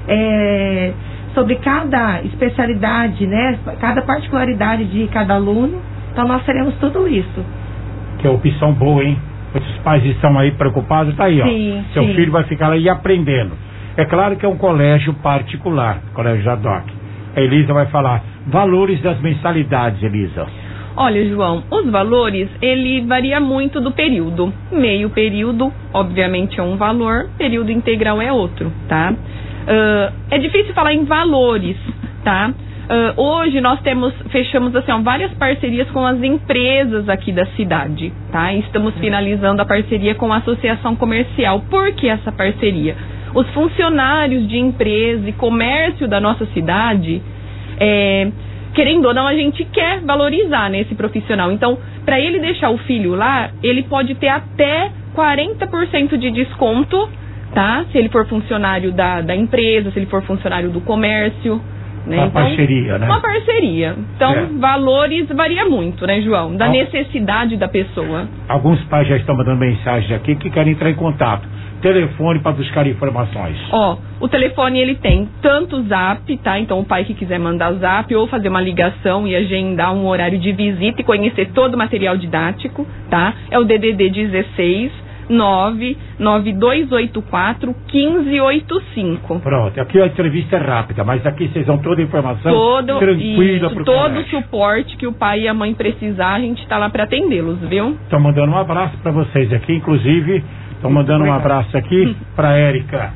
é, sobre cada especialidade, né, cada particularidade de cada aluno. Então nós teremos tudo isso. Que opção boa, hein? Muitos pais estão aí preocupados, tá aí, sim, ó. Seu sim. filho vai ficar aí aprendendo. É claro que é um colégio particular, colégio Zadok. A Elisa vai falar valores das mensalidades, Elisa. Olha, João, os valores, ele varia muito do período. Meio período, obviamente, é um valor, período integral é outro, tá? Uh, é difícil falar em valores, tá? Uh, hoje nós temos, fechamos assim, ó, várias parcerias com as empresas aqui da cidade, tá? Estamos finalizando a parceria com a Associação Comercial. Por que essa parceria? Os funcionários de empresa e comércio da nossa cidade, é, querendo ou não, a gente quer valorizar, né, esse profissional. Então, para ele deixar o filho lá, ele pode ter até quarenta por cento de desconto, tá? Se ele for funcionário da, da empresa, se ele for funcionário do comércio. Né? Uma então, parceria, né? Uma parceria. Então, é. valores varia muito, né, João? Da Al... necessidade da pessoa. Alguns pais já estão mandando mensagens aqui que querem entrar em contato. Telefone para buscar informações. Ó, o telefone ele tem tanto zap, tá? Então o pai que quiser mandar zap ou fazer uma ligação e agendar um horário de visita e conhecer todo o material didático, tá? É o D D D dezesseis nove nove dois oito quatro um cinco oito cinco. Pronto, aqui a entrevista é rápida, mas aqui vocês dão toda a informação todo, tranquila isso, pro todo colégio. o suporte que o pai e a mãe precisar, a gente tá lá para atendê-los, viu? Estão mandando um abraço para vocês aqui, inclusive estão mandando um abraço aqui para Érica.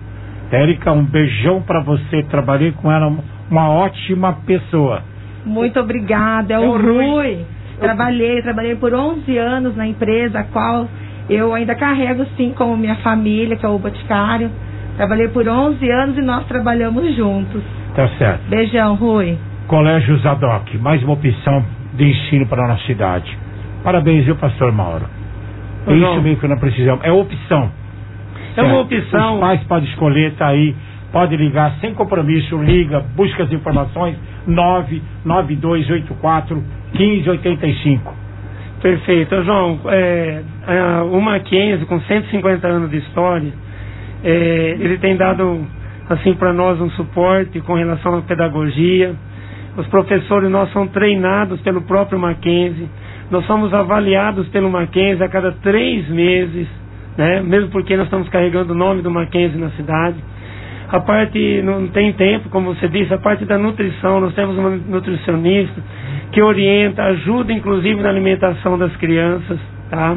Érica, um beijão para você, trabalhei com ela, uma ótima pessoa. Muito obrigada, é o Rui. Trabalhei, trabalhei por onze anos na empresa, a qual eu ainda carrego sim como minha família, que é o Boticário. Trabalhei por onze anos e nós trabalhamos juntos. Tá certo. Beijão, Rui. Colégio Zadok, mais uma opção de ensino para a nossa cidade. Parabéns, viu, pastor Mauro? É isso mesmo que nós precisamos, é opção. É uma opção. Os pais podem escolher, tá aí pode ligar sem compromisso, liga, busca as informações, nove nove dois oito quatro, um cinco oito cinco. Perfeito. João, é, é, o Mackenzie, com cento e cinquenta anos de história, é, ele tem dado assim para nós um suporte com relação à pedagogia. Os professores nós somos treinados pelo próprio Mackenzie, nós somos avaliados pelo Mackenzie a cada três meses, né? Mesmo porque nós estamos carregando o nome do Mackenzie na cidade. A parte, não tem tempo, como você disse, a parte da nutrição, nós temos uma nutricionista que orienta, ajuda inclusive na alimentação das crianças, tá?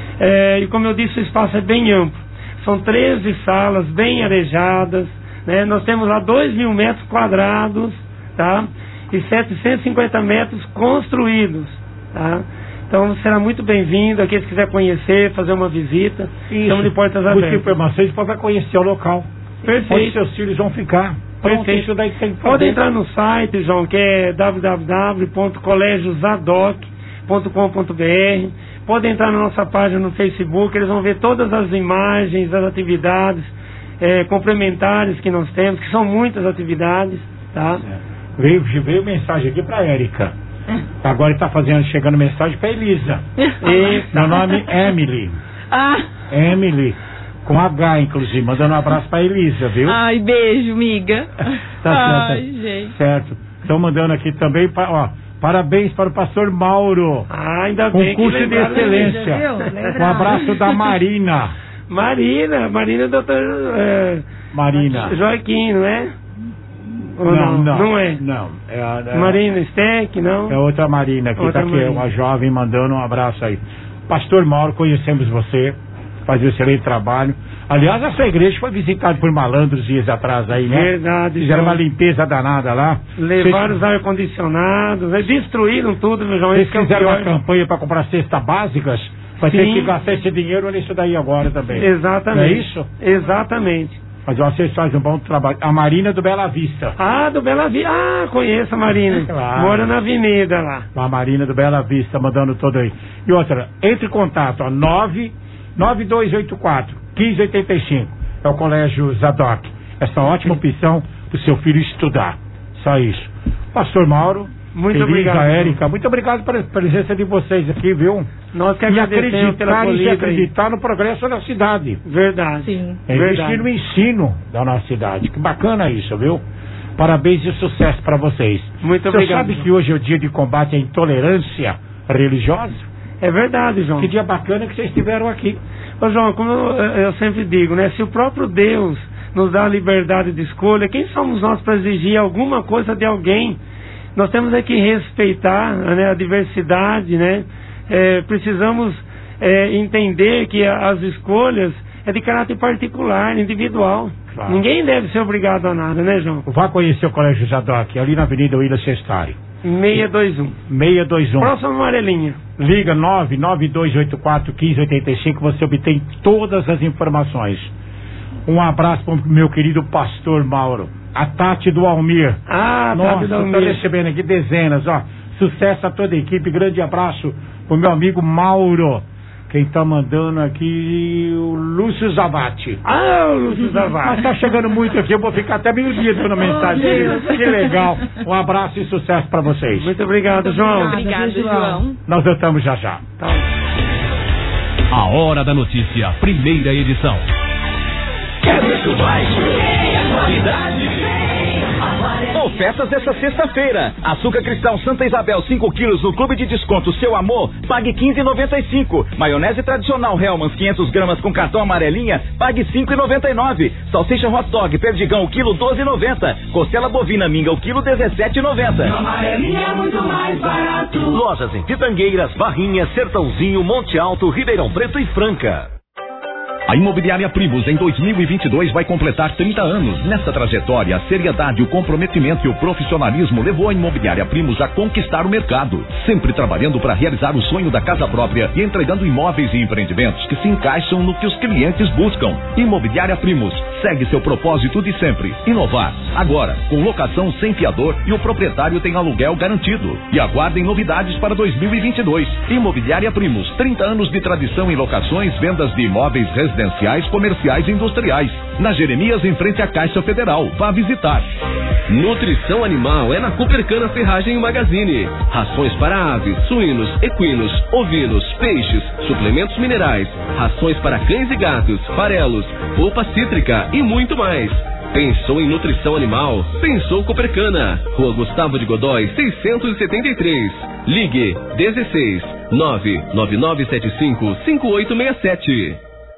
É, e como eu disse, o espaço é bem amplo, são treze salas bem arejadas, né? Nós temos lá dois mil metros quadrados, tá? E setecentos e cinquenta metros construídos, tá? Então será muito bem-vindo, aqui se quiser conhecer, fazer uma visita, estamos de portas abertas. Busque informações para conhecer o local. Perfeito. Onde seus filhos vão ficar. Perfeito. Isso daí que tem que fazer. Pode entrar no site, João, que é w w w ponto colégio zadoc ponto com ponto b r. Pode entrar na nossa página no Facebook, eles vão ver todas as imagens, as atividades é, complementares que nós temos, que são muitas atividades, tá? É. Veio, veio mensagem aqui para Érica. Agora está fazendo, chegando mensagem para Elisa. Meu nome é Emily. Ah. Emily. Com H, inclusive, mandando um abraço pra Elisa, viu? Ai, beijo, miga. Tá Ai, certo. gente. Certo. Estão mandando aqui também, pra, ó, parabéns para o pastor Mauro. Ah, ainda bem. Concurso de excelência. Um abraço da Marina. Marina, Marina, doutor... É, Marina. Joaquim, não é? Não, não, não. Não é? Não. É a, é Marina Steck, não? É outra Marina aqui, outra tá aqui, Marina. Uma jovem mandando um abraço aí. Pastor Mauro, conhecemos você, faz um excelente trabalho. Aliás, a sua igreja foi visitada por malandros dias atrás aí, né? Verdade. Fizeram João. uma limpeza danada lá. Levaram Vocês... os ar-condicionados, né? Destruíram tudo, meu João. Vocês Esse é o fizeram uma pior. campanha para comprar cestas básicas? Vai ter que gastar esse dinheiro nisso daí agora também. Exatamente. Não é isso? Exatamente. Mas vocês fazem um bom trabalho. A Marina do Bela Vista. Ah, do Bela Vista. Ah, conheço a Marina. Claro. Mora na avenida lá. A Marina do Bela Vista, mandando todo aí. E outra, entre em contato, ó, nove nove dois oito quatro, um cinco oito cinco. É o Colégio Zadoc. Essa ótima opção para o seu filho estudar. Só isso. Pastor Mauro, muito Elisa, obrigado. Érica, muito obrigado pela presença de vocês aqui, viu? Nós que e agradecemos pela acreditar, e acreditar aí. no progresso da cidade. Verdade. Sim. É investir no ensino da nossa cidade. Que bacana isso, viu? Parabéns e sucesso para vocês. Muito Você obrigado. sabe que hoje é o dia de combate à intolerância religiosa? É verdade, João. Que dia bacana que vocês estiveram aqui. Ô, João, como eu, eu sempre digo, né? Se o próprio Deus nos dá a liberdade de escolha, quem somos nós para exigir alguma coisa de alguém? Nós temos é que respeitar, né, a diversidade, né? É, precisamos é, entender que as escolhas é de caráter particular, individual. Claro. Ninguém deve ser obrigado a nada, né, João? Vá conhecer o Colégio Zadoc, ali na Avenida William Sestari. seiscentos e vinte e um. seiscentos e vinte e um. Próxima amarelinha. Liga nove nove dois oito quatro, um cinco oito cinco, você obtém todas as informações. Um abraço para o meu querido pastor Mauro. A Tati do Almir. Ah, nossa, Tati do Almir. Estou recebendo aqui dezenas, ó. Sucesso a toda a equipe, grande abraço pro meu amigo Mauro. Quem tá mandando aqui, o Lúcio Zavati. Ah, o Lúcio Zavati. Mas tá chegando muito aqui, eu vou ficar até meio dia dando mensagem. Oh, que legal. Um abraço e sucesso para vocês. Muito obrigado, João. Obrigado, João. Nós voltamos já já. Tá. A Hora da Notícia, primeira edição. Quer muito mais? É qualidade. Ofertas dessa sexta-feira. Açúcar cristal Santa Isabel cinco quilos no Clube de Desconto Seu Amor, pague quinze e noventa e cinco. Maionese tradicional Hellmann's quinhentas gramas com cartão amarelinha, pague cinco e noventa e nove. Salsicha hot dog Perdigão o quilo doze e noventa. Costela bovina minga o quilo dezessete e noventa. Amarelinha é muito mais barato. Lojas em Pitangueiras, Barrinha, Sertãozinho, Monte Alto, Ribeirão Preto e Franca. A Imobiliária Primos em dois mil e vinte e dois vai completar trinta anos. Nessa trajetória, a seriedade, o comprometimento e o profissionalismo levou a Imobiliária Primos a conquistar o mercado, sempre trabalhando para realizar o sonho da casa própria e entregando imóveis e empreendimentos que se encaixam no que os clientes buscam. Imobiliária Primos segue seu propósito de sempre, inovar. Agora, com locação sem fiador e o proprietário tem aluguel garantido. E aguardem novidades para dois mil e vinte e dois. Imobiliária Primos, trinta anos de tradição em locações, vendas de imóveis residenciais residenciais, comerciais e industriais. Na Jeremias, em frente à Caixa Federal. Vá visitar. Nutrição animal é na Coopercana Ferragem e Magazine. Rações para aves, suínos, equinos, ovinos, peixes, suplementos minerais, rações para cães e gatos, farelos, polpa cítrica e muito mais. Pensou em nutrição animal? Pensou Coopercana. Rua Gustavo de Godói, seiscentos e setenta e três. Ligue dezesseis, nove nove nove sete cinco, cinco oito seis sete.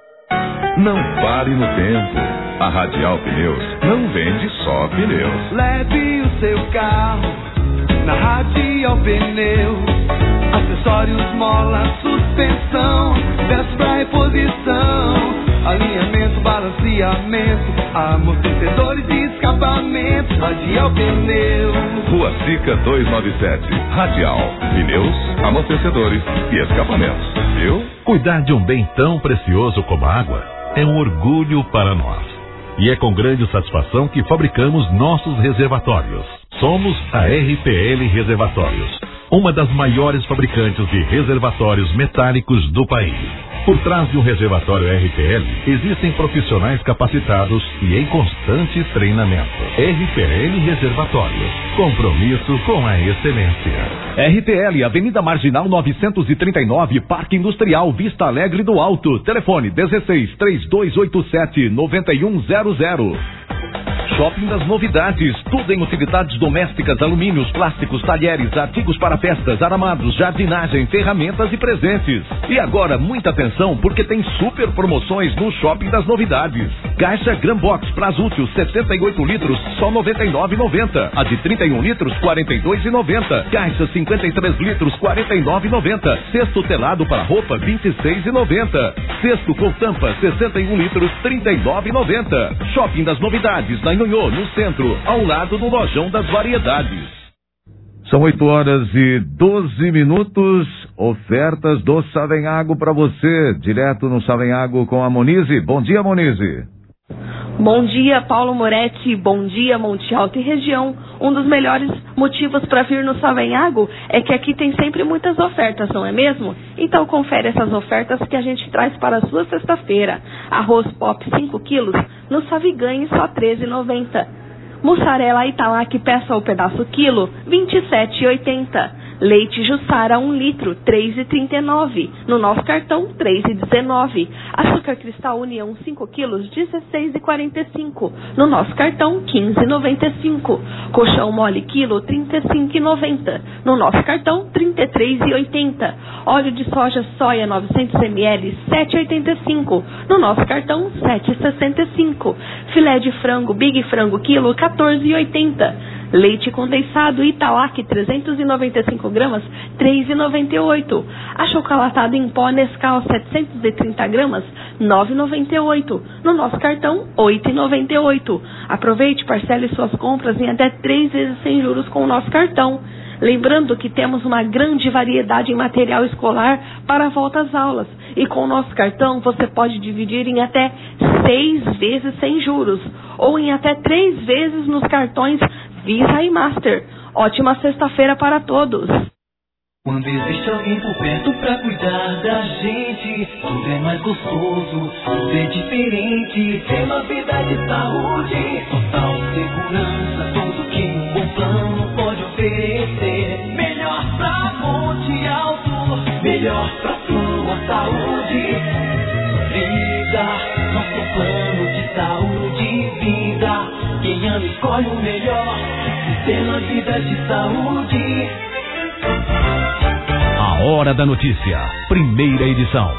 Não pare no tempo. A Radial Pneus não vende só pneus. Leve o seu carro na Radial Pneus. Acessórios, mola, suspensão, peças pra reposição, alinhamento, balanceamento, amortecedores e escapamentos. Radial Pneus. Rua Sica duzentos e noventa e sete. Radial Pneus, amortecedores e escapamentos. Viu? Cuidar de um bem tão precioso como a água é um orgulho para nós. E é com grande satisfação que fabricamos nossos reservatórios. Somos a R P L Reservatórios, uma das maiores fabricantes de reservatórios metálicos do país. Por trás de um reservatório R P L, existem profissionais capacitados e em constante treinamento. R P L Reservatórios, compromisso com a excelência. R P L, Avenida Marginal novecentos e trinta e nove, Parque Industrial, Vista Alegre do Alto. Telefone dezesseis, três dois oito sete, nove um zero zero. Shopping das Novidades, tudo em utilidades domésticas, alumínios, plásticos, talheres, artigos para festas, aramados, jardinagem, ferramentas e presentes. E agora, muita atenção, porque tem super promoções no Shopping das Novidades. Caixa Grambox Prazútil, setenta e oito litros, só noventa e nove reais e noventa centavos. A de trinta e um litros, quarenta e dois reais e noventa centavos. Caixa cinquenta e três litros, quarenta e nove reais e noventa centavos. Cesto telado para roupa, vinte e seis reais e noventa centavos. Cesto com tampa, sessenta e um litros, trinta e nove reais e noventa centavos. Shopping das Novidades, na Nhonhô, no centro, ao lado do Lojão das Variedades. São oito horas e doze minutos. Ofertas do Savenhago para você, direto no Savenhago com a Monize. Bom dia, Monize. Bom dia, Paulo Moretti. Bom dia, Monte Alto e região. Um dos melhores motivos para vir no Savenhago é que aqui tem sempre muitas ofertas, não é mesmo? Então confere essas ofertas que a gente traz para a sua sexta-feira. Arroz Pop cinco quilos no Saviganhe só treze reais e noventa centavos. Mussarela Italac peça ou pedaço quilo, vinte e sete reais e oitenta centavos. Leite Jussara um litro, três reais e trinta e nove centavos. No nosso cartão, três reais e dezenove centavos. Açúcar Cristal União cinco quilos, dezesseis reais e quarenta e cinco centavos. No nosso cartão, quinze reais e noventa e cinco centavos. Colchão mole quilo, trinta e cinco reais e noventa centavos. No nosso cartão, trinta e três reais e oitenta centavos. Óleo de soja soia novecentos mililitros, sete reais e oitenta e cinco centavos. No nosso cartão, sete reais e sessenta e cinco centavos. Filé de frango Big Frango quilo, quatorze reais e oitenta centavos. Leite condensado Italac trezentos e noventa e cinco gramas, três reais e noventa e oito centavos. Achocolatado em pó Nescau setecentos e trinta gramas, nove reais e noventa e oito centavos. No nosso cartão, oito reais e noventa e oito centavos. Aproveite e parcele suas compras em até três vezes sem juros com o nosso cartão. Lembrando que temos uma grande variedade em material escolar para a volta às aulas. E com o nosso cartão você pode dividir em até seis vezes sem juros. Ou em até três vezes nos cartões Visa e Master. Ótima sexta-feira para todos. Quando existe alguém por perto pra cuidar da gente, tudo é mais gostoso, tudo é diferente. Tem uma vida de saúde, total segurança, tudo que um bom plano pode oferecer. Melhor pra Monte Alto, melhor pra sua saúde. Vida, nosso plano de saúde e vida. Quem ama escolhe o melhor, Sistema Vida de Saúde. A Hora da Notícia, primeira edição.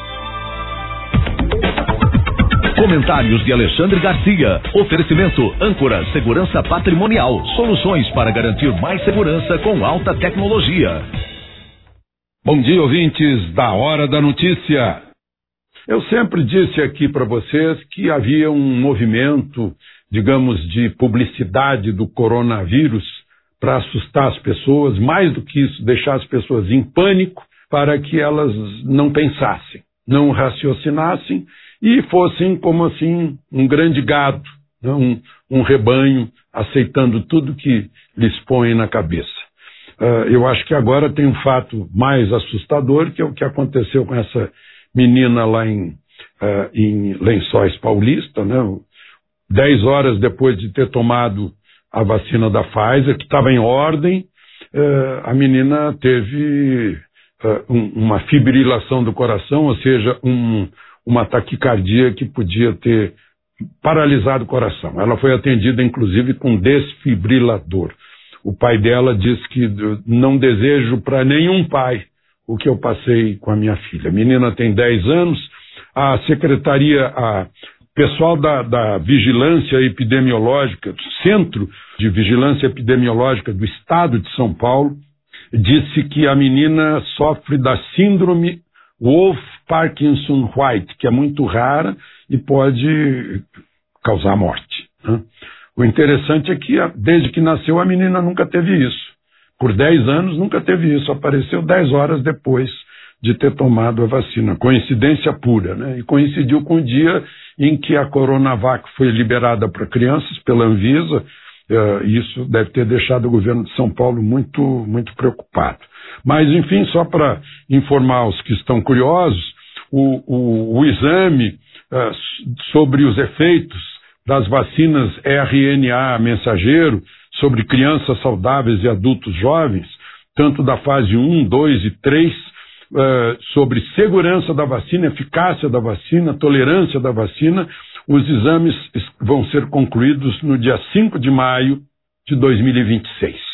Comentários de Alexandre Garcia. Oferecimento Âncora Segurança Patrimonial. Soluções para garantir mais segurança com alta tecnologia. Bom dia, ouvintes da Hora da Notícia. Eu sempre disse aqui para vocês que havia um movimento, digamos, de publicidade do coronavírus para assustar as pessoas, mais do que isso, deixar as pessoas em pânico para que elas não pensassem, não raciocinassem e fossem como assim um grande gado, né? um, um rebanho aceitando tudo que lhes põe na cabeça. Uh, eu acho que agora tem um fato mais assustador, que é o que aconteceu com essa menina lá em, uh, em Lençóis Paulista, né? Dez horas depois de ter tomado a vacina da Pfizer, que estava em ordem, uh, a menina teve uh, um, uma fibrilação do coração, ou seja, um, uma taquicardia que podia ter paralisado o coração. Ela foi atendida, inclusive, com desfibrilador. O pai dela disse que não desejo para nenhum pai o que eu passei com a minha filha. A menina tem dez anos, a secretaria, a pessoal da, da Vigilância Epidemiológica, do Centro de Vigilância Epidemiológica do Estado de São Paulo, disse que a menina sofre da síndrome Wolff-Parkinson-White, que é muito rara e pode causar morte, né? O interessante é que, desde que nasceu, a menina nunca teve isso. Por dez anos nunca teve isso. Apareceu dez horas depois de ter tomado a vacina. Coincidência pura, né? E coincidiu com o dia em que a Coronavac foi liberada para crianças pela Anvisa. Uh, isso deve ter deixado o governo de São Paulo muito, muito preocupado. Mas, enfim, só para informar os que estão curiosos, o, o, o exame uh, sobre os efeitos das vacinas R N A mensageiro sobre crianças saudáveis e adultos jovens, tanto da fase um, dois e três, uh, sobre segurança da vacina, eficácia da vacina, tolerância da vacina, os exames vão ser concluídos no dia cinco de maio de dois mil e vinte e seis.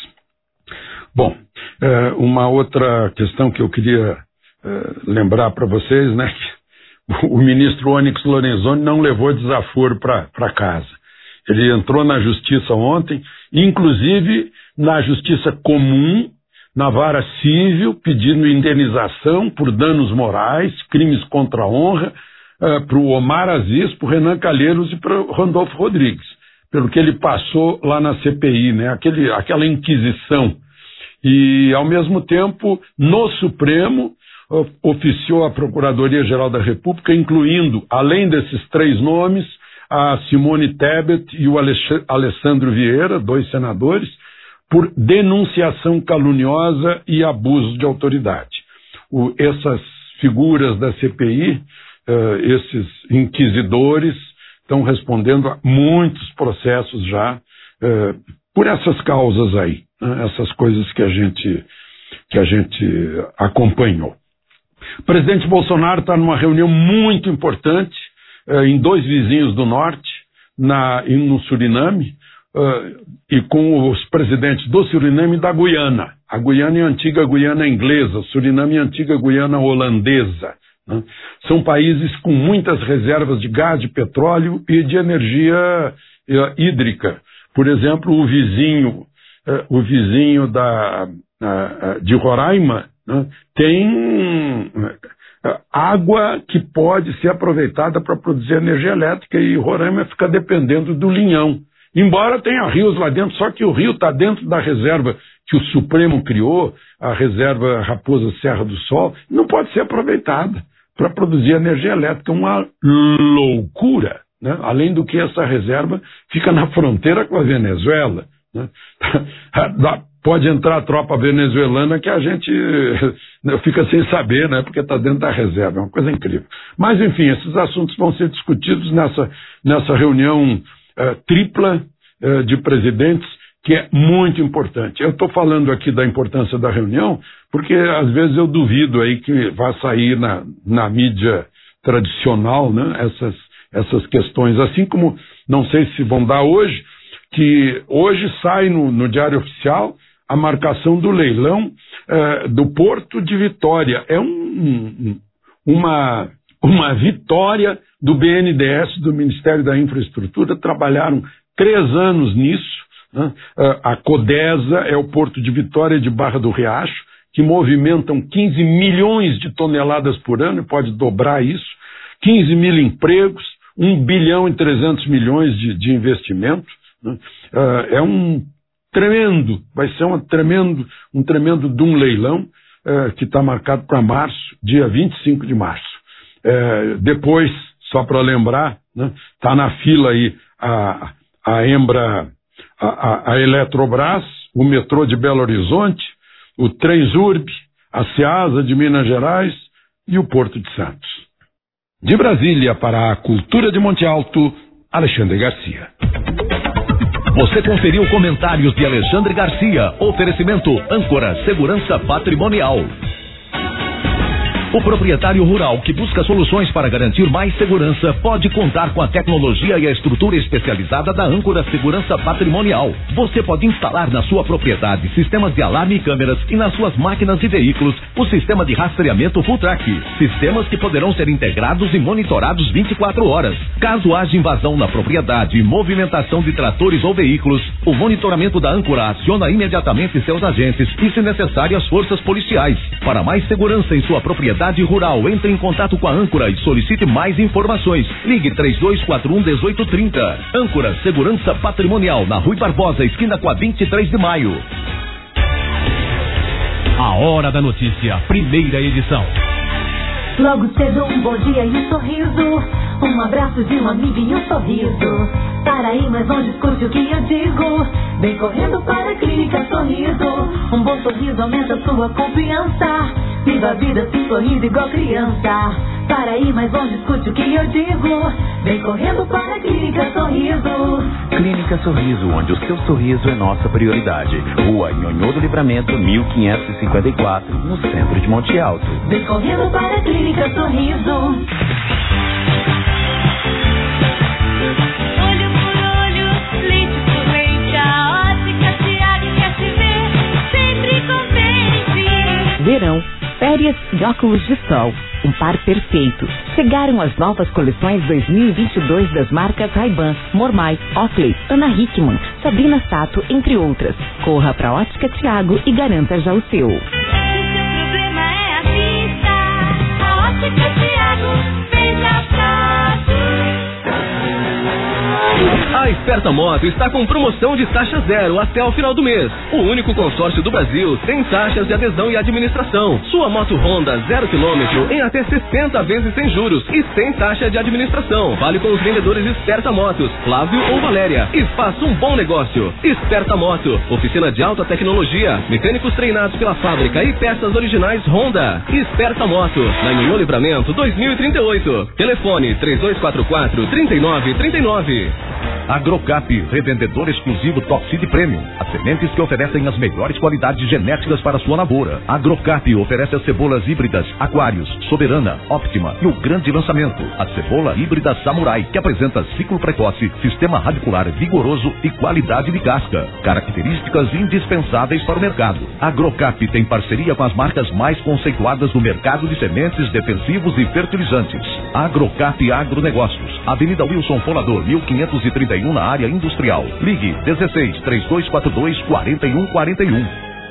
Bom, uh, uma outra questão que eu queria uh, lembrar para vocês, né, que o ministro Onyx Lorenzoni não levou desaforo para casa. Ele entrou na justiça ontem, inclusive na justiça comum, na vara civil, pedindo indenização por danos morais, crimes contra a honra, uh, para o Omar Aziz, para o Renan Calheiros e para o Randolfo Rodrigues, pelo que ele passou lá na C P I, né? Aquele, aquela inquisição. E, ao mesmo tempo, no Supremo, oficiou a Procuradoria-Geral da República, incluindo, além desses três nomes, a Simone Tebet e o Alessandro Vieira, dois senadores, por denunciação caluniosa e abuso de autoridade. O, essas figuras da C P I, uh, esses inquisidores, estão respondendo a muitos processos já uh, por essas causas aí, né, essas coisas que a gente, que a gente acompanhou. O presidente Bolsonaro está numa reunião muito importante uh, em dois vizinhos do norte, na, no Suriname, uh, e com os presidentes do Suriname e da Guiana. A Guiana é a antiga Guiana inglesa, o Suriname é a antiga Guiana holandesa, né? São países com muitas reservas de gás, de petróleo e de energia uh, hídrica. Por exemplo, o vizinho, uh, o vizinho da, uh, de Roraima, né, tem água que pode ser aproveitada para produzir energia elétrica e Roraima fica dependendo do linhão. Embora tenha rios lá dentro, só que o rio está dentro da reserva que o Supremo criou, a reserva Raposa Serra do Sol, não pode ser aproveitada para produzir energia elétrica. Uma loucura, né? Além do que essa reserva fica na fronteira com a Venezuela, né? Pode entrar a tropa venezuelana que a gente fica sem saber, né? Porque está dentro da reserva, é uma coisa incrível. Mas, enfim, esses assuntos vão ser discutidos nessa, nessa reunião uh, tripla uh, de presidentes, que é muito importante. Eu estou falando aqui da importância da reunião, porque às vezes eu duvido aí que vai sair na, na mídia tradicional, né? Essas, essas questões, assim como, não sei se vão dar hoje, que hoje sai no, no Diário Oficial a marcação do leilão eh, do Porto de Vitória. É um, um, uma, uma vitória do B N D E S, do Ministério da Infraestrutura. Trabalharam três anos nisso, né? A Codesa é o Porto de Vitória de Barra do Riacho, que movimentam quinze milhões de toneladas por ano, e pode dobrar isso, quinze mil empregos, um bilhão e trezentos milhões de, de investimento, né? É um tremendo, vai ser uma tremendo, um tremendo de um leilão eh, que está marcado para março, dia vinte e cinco de março. Eh, depois, só para lembrar, está, né, na fila aí a, a Embra, a, a, a Eletrobras, o metrô de Belo Horizonte, o Transurb, a Ceasa de Minas Gerais e o Porto de Santos. De Brasília para a Cultura de Monte Alto, Alexandre Garcia. Você conferiu comentários de Alexandre Garcia. Oferecimento Âncora Segurança Patrimonial. O proprietário rural que busca soluções para garantir mais segurança pode contar com a tecnologia e a estrutura especializada da Âncora Segurança Patrimonial. Você pode instalar na sua propriedade sistemas de alarme e câmeras e nas suas máquinas e veículos o sistema de rastreamento Full Track. Sistemas que poderão ser integrados e monitorados vinte e quatro horas. Caso haja invasão na propriedade e movimentação de tratores ou veículos, o monitoramento da Âncora aciona imediatamente seus agentes e, se necessário, as forças policiais. Para mais segurança em sua propriedade rural, entre em contato com a Âncora e solicite mais informações. Ligue três dois quatro um, um oito três zero. Âncora Segurança Patrimonial, na Rui Barbosa, esquina com a vinte e três de maio. A Hora da Notícia, primeira edição. Logo cedo um bom dia e um sorriso, um abraço de um amigo e um sorriso. Para aí, mas não discute o que eu digo. Vem correndo para a Clínica Sorriso. Um bom sorriso aumenta sua confiança. Viva a vida se sorrindo igual criança. Para aí, mas não discute o que eu digo. Vem correndo para a Clínica Sorriso. Clínica Sorriso, onde o seu sorriso é nossa prioridade. Rua Nhonhô do Livramento, mil quinhentos e cinquenta e quatro, no centro de Monte Alto. Vem correndo para a Clínica Sorriso. Olho por olho, leite por leite, a Ótica Tiago quer te ver sempre contente. Verão, férias e óculos de sol. Um par perfeito. Chegaram as novas coleções dois mil e vinte e dois das marcas Ray-Ban, Mormai, Oakley, Ana Hickman, Sabrina Sato, entre outras. Corra pra Ótica Tiago e garanta já o seu. Se seu problema é a vista, a Ótica Tiago fez a foto. A Esperta Moto está com promoção de taxa zero até o final do mês. O único consórcio do Brasil sem taxas de adesão e administração. Sua moto Honda zero quilômetro em até sessenta vezes sem juros e sem taxa de administração. Vale com os vendedores Esperta Motos, Flávio ou Valéria. E faça um bom negócio. Esperta Moto, oficina de alta tecnologia, mecânicos treinados pela fábrica e peças originais Honda. Esperta Moto, na Nhonhô Livramento dois mil e trinta e oito. Telefone três dois quatro quatro, três nove três nove. Agrocap, revendedor exclusivo Top Seed Premium. As sementes que oferecem as melhores qualidades genéticas para sua lavoura. Agrocap oferece as cebolas híbridas Aquários, Soberana, Optima e o grande lançamento, a cebola híbrida Samurai, que apresenta ciclo precoce, sistema radicular vigoroso e qualidade de casca. Características indispensáveis para o mercado. Agrocap tem parceria com as marcas mais conceituadas do mercado de sementes, defensivos e fertilizantes. Agrocap Agronegócios, Avenida Wilson Folador, mil quinhentos e trinta e um, na área industrial. Ligue dezesseis, três dois quatro dois, quatro um quatro um.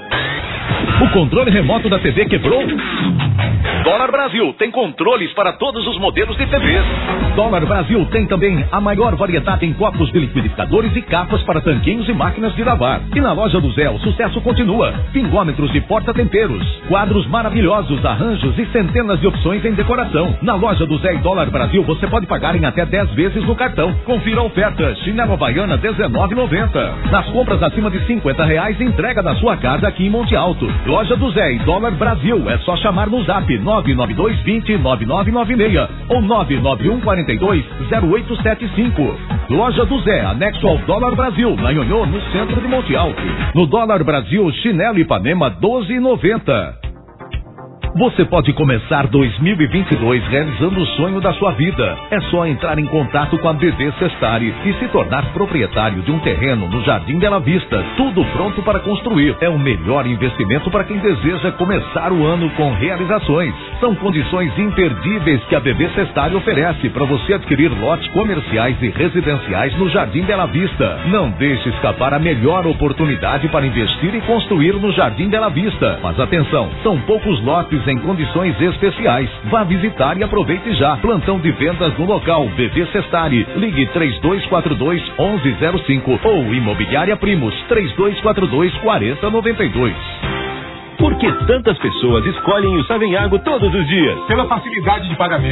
O controle remoto da T V quebrou? Dólar Brasil tem controles para todos os modelos de T Vs. Dólar Brasil tem também a maior variedade em copos de liquidificadores e capas para tanquinhos e máquinas de lavar. E na loja do Zé, o sucesso continua. Pingômetros e porta-temperos, quadros maravilhosos, arranjos e centenas de opções em decoração. Na loja do Zé e Dólar Brasil você pode pagar em até dez vezes no cartão. Confira a oferta. Chinelo Havaiana dezenove reais e noventa centavos. Nas compras acima de cinquenta reais, entrega da sua casa aqui em Monte Alto. Loja do Zé e Dólar Brasil. É só chamar no zap nove nove dois dois zero nove nove nove seis ou nove nove um quatro dois zero oito sete cinco. Loja do Zé, anexo ao Dólar Brasil, na Nhonhô, no centro de Monte Alto. No Dólar Brasil, chinelo Ipanema doze reais e noventa centavos. Você pode começar dois mil e vinte e dois realizando o sonho da sua vida. É só entrar em contato com a B V Sestari e se tornar proprietário de um terreno no Jardim Bela Vista. Tudo pronto para construir. É o melhor investimento para quem deseja começar o ano com realizações. São condições imperdíveis que a B V Sestari oferece para você adquirir lotes comerciais e residenciais no Jardim Bela Vista. Não deixe escapar a melhor oportunidade para investir e construir no Jardim Bela Vista. Mas atenção, são poucos lotes em condições especiais. Vá visitar e aproveite já. Plantão de vendas no local B V Sestari. Ligue três dois quatro dois, onze zero cinco ou Imobiliária Primos três dois quatro dois, quatro zero nove dois. Por que tantas pessoas escolhem o Savenhago todos os dias? Pela facilidade de pagamento.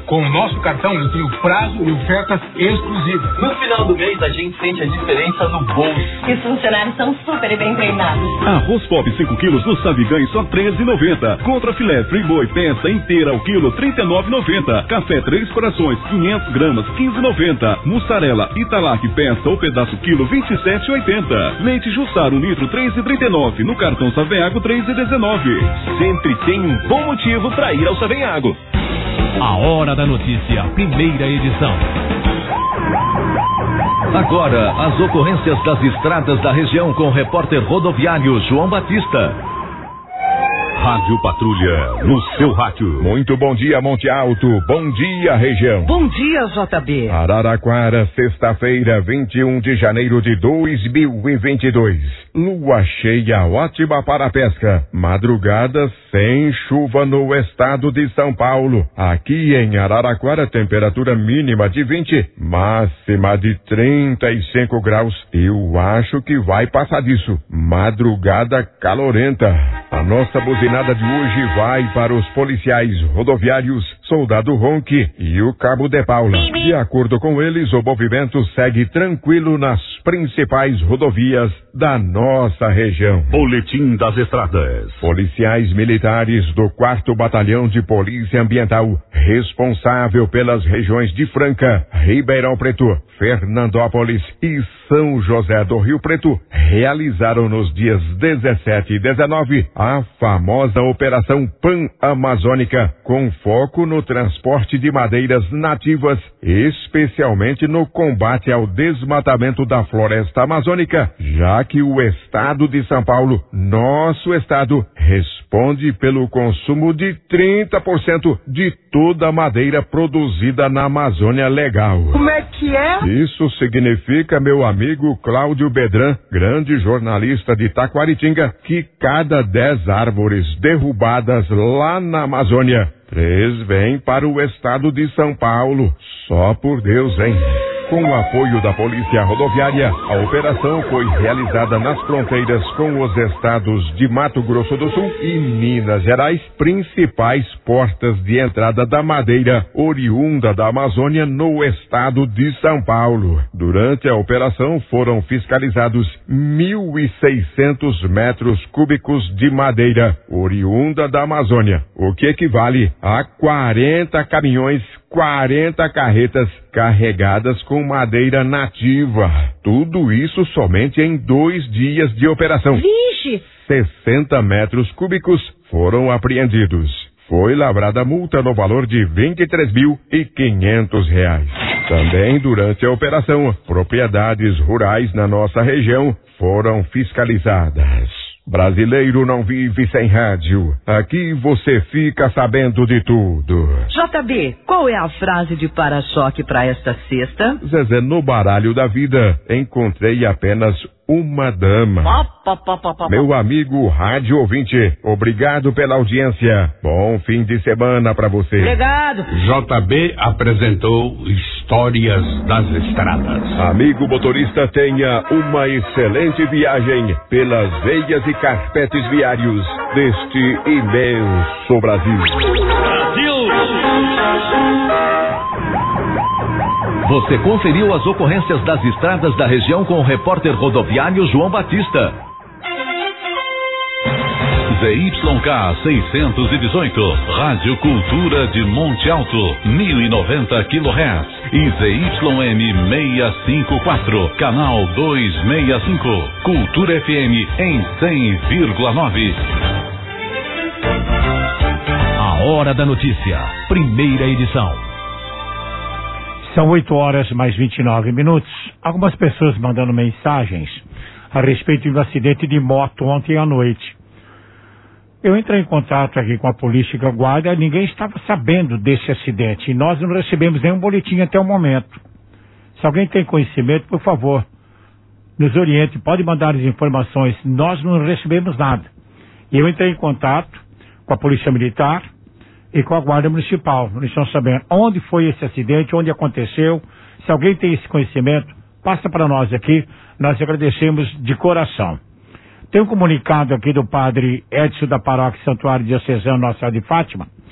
Com o nosso cartão eu tenho prazo e ofertas exclusivas. No final do mês a gente sente a diferença no bolso. E os funcionários são super bem treinados. Arroz pop cinco quilos no Savigães só treze reais e noventa centavos. Contra filé friboi peça inteira ao quilo trinta e nove reais e noventa centavos. Café Três Corações quinhentas gramas quinze reais e noventa centavos. Mussarela Italac peça ou pedaço quilo vinte e sete reais e oitenta centavos. Leite Jussar um litro três reais e trinta e nove centavos. No cartão Savenhago três reais e dezenove centavos. Sempre tem um bom motivo para ir ao Savenhago. A Hora da Notícia, primeira edição. Agora, as ocorrências das estradas da região com o repórter rodoviário João Batista. Rádio Patrulha, no seu rádio. Muito bom dia, Monte Alto. Bom dia, região. Bom dia, J B. Araraquara, sexta-feira, vinte e um de janeiro de dois mil e vinte e dois. Lua cheia ótima para a pesca. Madrugada sem chuva no estado de São Paulo. Aqui em Araraquara, temperatura mínima de vinte, máxima de trinta e cinco graus. Eu acho que vai passar disso. Madrugada calorenta. A nossa buzinada de hoje vai para os policiais rodoviários Soldado Ronque e o Cabo de Paula. De acordo com eles, o movimento segue tranquilo nas principais rodovias da nossa região. Boletim das Estradas. Policiais militares do quarto Batalhão de Polícia Ambiental, responsável pelas regiões de Franca, Ribeirão Preto, Fernandópolis e São José do Rio Preto, realizaram nos dias dezessete e dezenove a famosa Operação Pan-Amazônica, com foco no transporte de madeiras nativas, especialmente no combate ao desmatamento da floresta amazônica, já que o estado de São Paulo, nosso estado, responde pelo consumo de trinta por cento de toda a madeira produzida na Amazônia Legal. Como é que é? Isso significa, meu amigo Cláudio Bedran, grande jornalista de Taquaritinga, que cada dez árvores derrubadas lá na Amazônia, três vêm para o estado de São Paulo. Só por Deus, hein? Com o apoio da Polícia Rodoviária, a operação foi realizada nas fronteiras com os estados de Mato Grosso do Sul e Minas Gerais, principais portas de entrada da madeira oriunda da Amazônia no estado de São Paulo. Durante a operação foram fiscalizados mil e seiscentos metros cúbicos de madeira oriunda da Amazônia, o que equivale a quarenta caminhões, quarenta carretas carregadas com madeira nativa. Tudo isso somente em dois dias de operação. Vixe! sessenta metros cúbicos foram apreendidos. Foi lavrada multa no valor de vinte e três mil e quinhentos reais. Também durante a operação, propriedades rurais na nossa região foram fiscalizadas. Brasileiro não vive sem rádio. Aqui você fica sabendo de tudo. J B, qual é a frase de para-choque para esta sexta? Zezé, no baralho da vida, encontrei apenas uma dama. Pá, pá, pá, pá, Meu amigo rádio ouvinte, obrigado pela audiência. Bom fim de semana pra você. Obrigado. J B apresentou Histórias das Estradas. Amigo motorista, tenha uma excelente viagem pelas veias e carpetes viários deste imenso Brasil. Brasil! Você conferiu as ocorrências das estradas da região com o repórter rodoviário João Batista. Z Y K seiscentos e dezoito, Rádio Cultura de Monte Alto, mil e noventa quilohertz e Z Y M seiscentos e cinquenta e quatro, canal duzentos e sessenta e cinco, Cultura F M em cem vírgula nove. A Hora da Notícia, primeira edição. São oito horas mais vinte e nove minutos. Algumas pessoas mandando mensagens a respeito do acidente de moto ontem à noite. Eu entrei em contato aqui com a polícia e com a guarda, ninguém estava sabendo desse acidente e nós não recebemos nenhum boletim até o momento. Se alguém tem conhecimento, por favor, nos oriente, pode mandar as informações, nós não recebemos nada. E eu entrei em contato com a Polícia Militar e com a Guarda Municipal. Eles estão sabendo onde foi esse acidente, onde aconteceu. Se alguém tem esse conhecimento, passa para nós aqui, nós agradecemos de coração. Tem um comunicado aqui do padre Edson da Paróquia Santuário Diocesano Nossa Senhora de Fátima,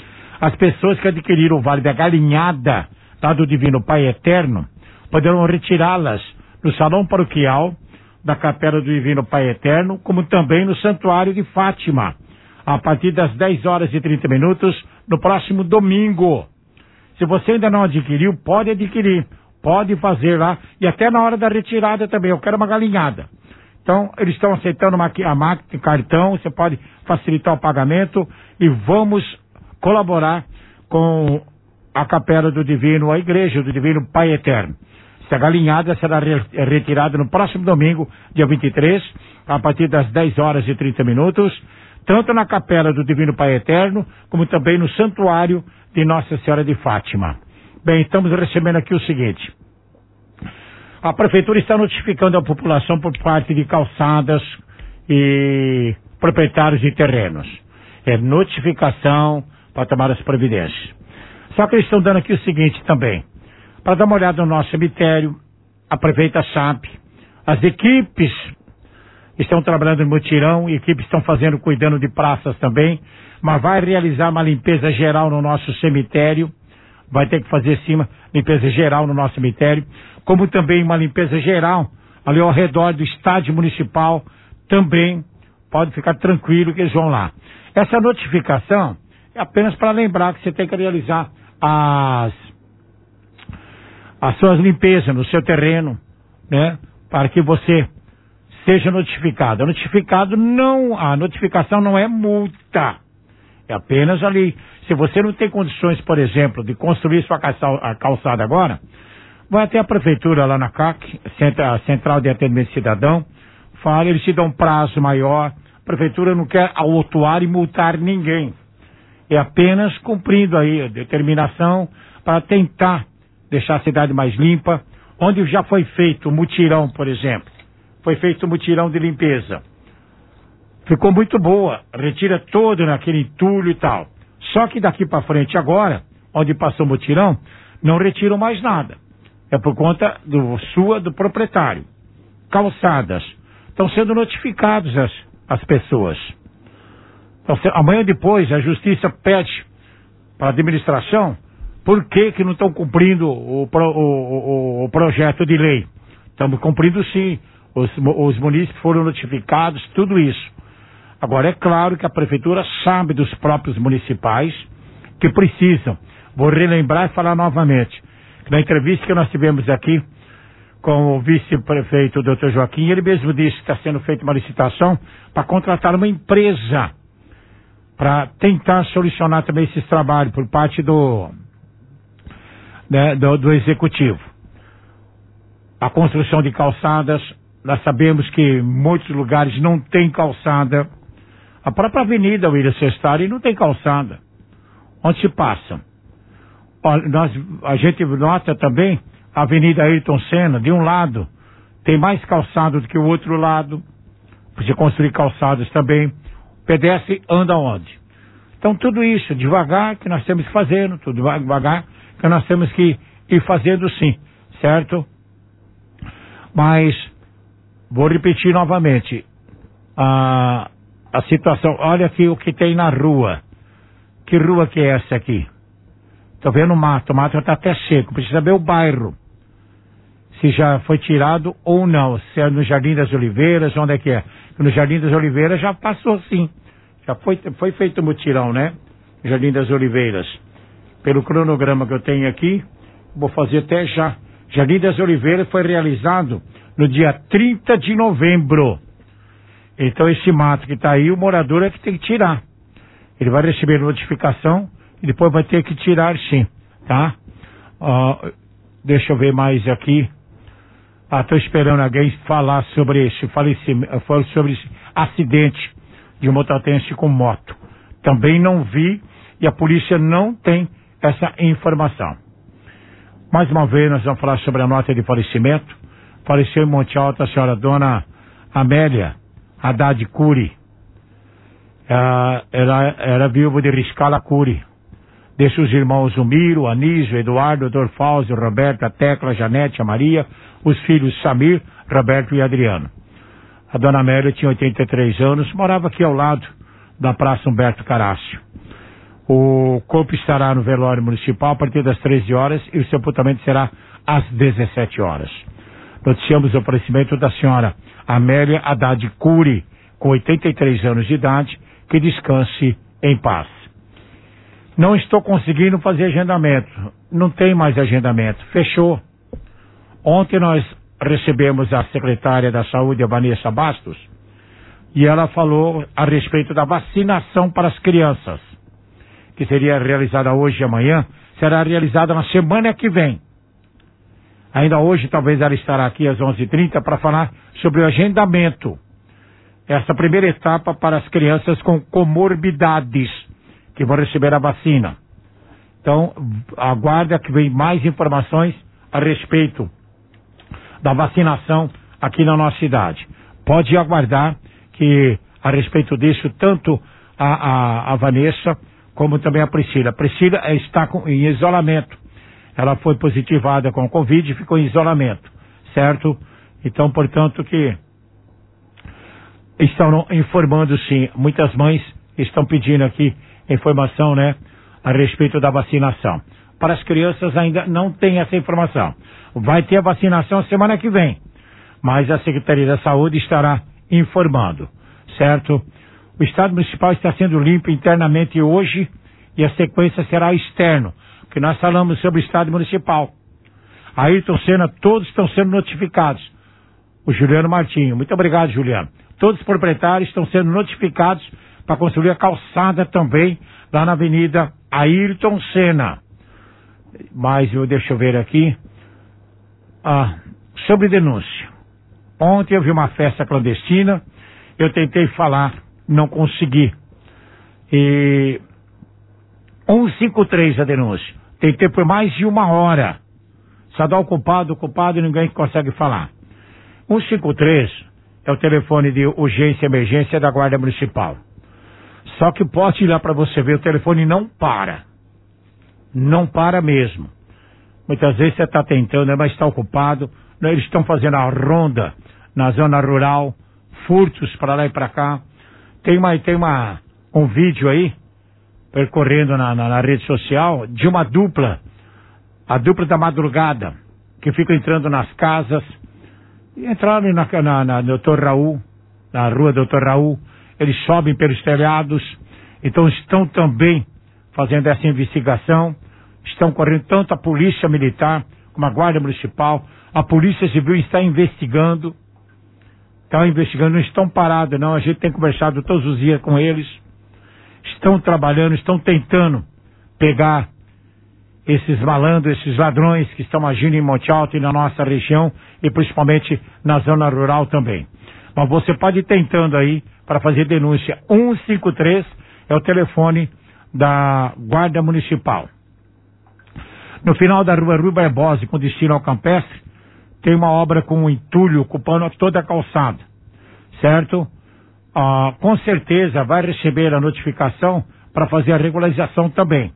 As pessoas que adquiriram o Vale da Galinhada, lá do Divino Pai Eterno, poderão retirá-las no Salão Paroquial da Capela do Divino Pai Eterno, como também no Santuário de Fátima, a partir das dez horas e trinta minutos, no próximo domingo. Se você ainda não adquiriu, pode adquirir, pode fazer lá, e até na hora da retirada também, eu quero uma galinhada. Então, eles estão aceitando uma, a máquina, cartão, você pode facilitar o pagamento e vamos colaborar com a Capela do Divino, a Igreja do Divino Pai Eterno. Essa galinhada será re, retirada no próximo domingo, dia vinte e três, a partir das dez horas e trinta minutos, tanto na Capela do Divino Pai Eterno, como também no Santuário de Nossa Senhora de Fátima. Bem, estamos recebendo aqui o seguinte. A Prefeitura está notificando a população por parte de calçadas e proprietários de terrenos. É notificação para tomar as providências. Só que eles estão dando aqui o seguinte também. Para dar uma olhada no nosso cemitério, a prefeita sabe, as equipes estão trabalhando no mutirão, equipes estão fazendo, cuidando de praças também, mas vai realizar uma limpeza geral no nosso cemitério, vai ter que fazer sim, limpeza geral no nosso cemitério, como também uma limpeza geral ali ao redor do estádio municipal, também pode ficar tranquilo que eles vão lá. Essa notificação é apenas para lembrar que você tem que realizar as, as suas limpezas no seu terreno, né, para que você seja notificado. A notificado não, a notificação não é multa, é apenas ali. Se você não tem condições, por exemplo, de construir sua calçada agora, vai até a prefeitura lá na C A C, a Central de Atendimento Cidadão, fala, eles te dão um prazo maior. A prefeitura não quer autuar e multar ninguém. É apenas cumprindo aí a determinação para tentar deixar a cidade mais limpa, onde já foi feito o mutirão, por exemplo. Foi feito o mutirão de limpeza. Ficou muito boa, retira todo naquele entulho e tal. Só que daqui para frente agora, onde passou o mutirão, não retiram mais nada. É por conta do sua, do proprietário. Calçadas. Estão sendo notificados as, as pessoas. Então, amanhã depois a justiça pede para a administração por que que não estão cumprindo o, o, o, o projeto de lei. Estamos cumprindo sim. Os, os munícipes foram notificados, tudo isso. Agora, é claro que a prefeitura sabe dos próprios municipais que precisam. Vou relembrar e falar novamente. Na entrevista que nós tivemos aqui com o vice-prefeito doutor Joaquim, ele mesmo disse que está sendo feita uma licitação para contratar uma empresa para tentar solucionar também esses trabalhos por parte do, né, do, do executivo. A construção de calçadas, nós sabemos que em muitos lugares não tem calçada. A própria avenida William Sestari não tem calçada. Onde se passa? Olha, nós, a gente nota também a Avenida Ayrton Senna, de um lado, tem mais calçado do que o outro lado. Precisa construir calçadas também. O pedestre anda onde? Então tudo isso, devagar, que nós temos que fazer, tudo devagar, que nós temos que ir fazendo sim, certo? Mas, vou repetir novamente, a, a situação, olha aqui o que tem na rua. Que rua que é essa aqui? Estou vendo o mato, o mato está até seco, precisa saber o bairro. Se já foi tirado ou não, se é no Jardim das Oliveiras, onde é que é? No Jardim das Oliveiras já passou sim, já foi, foi feito o mutirão, né? Jardim das Oliveiras. Pelo cronograma que eu tenho aqui, vou fazer até já. Jardim das Oliveiras foi realizado no dia trinta de novembro. Então esse mato que está aí, o morador é que tem que tirar. Ele vai receber notificação e depois vai ter que tirar sim, tá? Uh, deixa eu ver mais aqui. Ah, estou esperando alguém falar sobre esse falecimento, sobre esse acidente de um mototense com moto. Também não vi e a polícia não tem essa informação. Mais uma vez nós vamos falar sobre a nota de falecimento. Faleceu em Monte Alto a senhora Dona Amélia Haddad Cury. Ah, ela era viúva de Riscala Cury. Deixa os irmãos Zumiro, Anísio, Eduardo, Dorfáusio, Roberta, Tecla, Janete, a Maria, os filhos Samir, Roberto e Adriano. A Dona Amélia tinha oitenta e três anos, morava aqui ao lado da Praça Humberto Carácio. O corpo estará no velório municipal a partir das treze horas e o sepultamento será às dezessete horas. Noticiamos o falecimento da senhora Amélia Haddad Cury, com oitenta e três anos de idade, que descanse em paz. Não estou conseguindo fazer agendamento. Não tem mais agendamento. Fechou. Ontem nós recebemos a secretária da Saúde, a Vanessa Bastos, e ela falou a respeito da vacinação para as crianças, que seria realizada hoje e amanhã, será realizada na semana que vem. Ainda hoje, talvez ela estará aqui às onze e trinta para falar sobre o agendamento. Essa primeira etapa para as crianças com comorbidades, que vão receber a vacina. Então, aguarda que vem mais informações a respeito da vacinação aqui na nossa cidade. Pode aguardar que, a respeito disso, tanto a, a, a Vanessa como também a Priscila. A Priscila está com, em isolamento. Ela foi positivada com Covid e ficou em isolamento, certo? Então, portanto, que estão informando, sim. Muitas mães estão pedindo aqui informação, né, a respeito da vacinação. Para as crianças ainda não tem essa informação. Vai ter a vacinação semana que vem, mas a Secretaria da Saúde estará informando, certo? O Estado Municipal está sendo limpo internamente hoje e a sequência será externo, que nós falamos sobre o Estado Municipal. Ayrton Senna, todos estão sendo notificados. O Juliano Martinho, muito obrigado, Juliano. Todos os proprietários estão sendo notificados para construir a calçada também lá na Avenida Ayrton Senna. Mas eu, deixa eu ver aqui. Ah, sobre denúncia. Ontem eu vi uma festa clandestina, eu tentei falar, não consegui. E cento e cinquenta e três a denúncia. Tentei por mais de uma hora. Só dá o culpado, o culpado e ninguém consegue falar. cento e cinquenta e três é o telefone de urgência e emergência da Guarda Municipal. Só que pode ir lá para você ver, o telefone não para. Não para mesmo. Muitas vezes você está tentando, mas está ocupado. Eles estão fazendo a ronda na zona rural, furtos para lá e para cá. Tem, uma, tem uma, um vídeo aí, percorrendo na, na, na rede social, de uma dupla, a dupla da madrugada, que fica entrando nas casas. Entraram na, na, na doutor Raul, na rua doutor Raul, eles sobem pelos telhados, então estão também fazendo essa investigação, estão correndo tanto a polícia militar como a guarda municipal, a polícia civil está investigando, estão investigando, não estão parados não, a gente tem conversado todos os dias com eles, estão trabalhando, estão tentando pegar esses malandros, esses ladrões que estão agindo em Monte Alto e na nossa região e principalmente na zona rural também. Mas você pode ir tentando aí para fazer denúncia. cento e cinquenta e três é o telefone da Guarda Municipal. No final da rua Rui Barbosa, com destino ao Campestre, tem uma obra com um entulho ocupando toda a calçada, certo? Ah, com certeza vai receber a notificação para fazer a regularização também.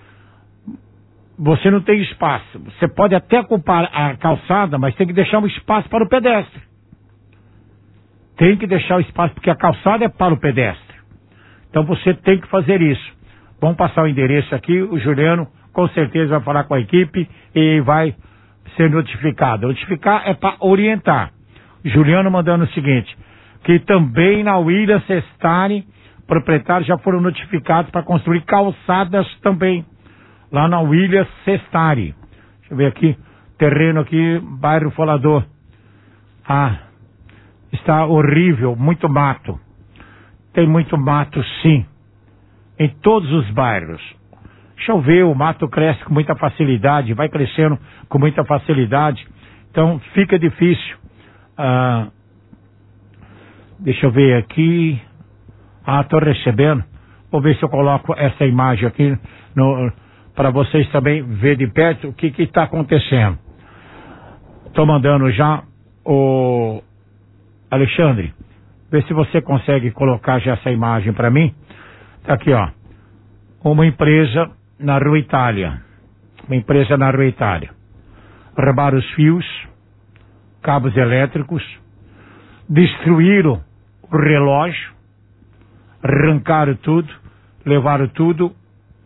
Você não tem espaço. Você pode até ocupar a calçada, mas tem que deixar um espaço para o pedestre. Tem que deixar o espaço, porque a calçada é para o pedestre. Então você tem que fazer isso. Vamos passar o endereço aqui, o Juliano com certeza vai falar com a equipe e vai ser notificado. Notificar é para orientar. Juliano mandando o seguinte, que também na William Sestari, proprietários já foram notificados para construir calçadas também. Lá na William Sestari. Deixa eu ver aqui. Terreno aqui, bairro Folador. Ah, está horrível, muito mato. Tem muito mato, sim. Em todos os bairros. Choveu, o mato cresce com muita facilidade, vai crescendo com muita facilidade. Então fica difícil. Ah, deixa eu ver aqui. Ah, estou recebendo. Vou ver se eu coloco essa imagem aqui no... para vocês também ver de perto o que está acontecendo. Estou mandando já o Alexandre, vê se você consegue colocar já essa imagem para mim. Tá aqui, ó. Uma empresa na Rua Itália. Uma empresa na Rua Itália. Roubaram os fios, cabos elétricos, destruíram o relógio, arrancaram tudo, levaram tudo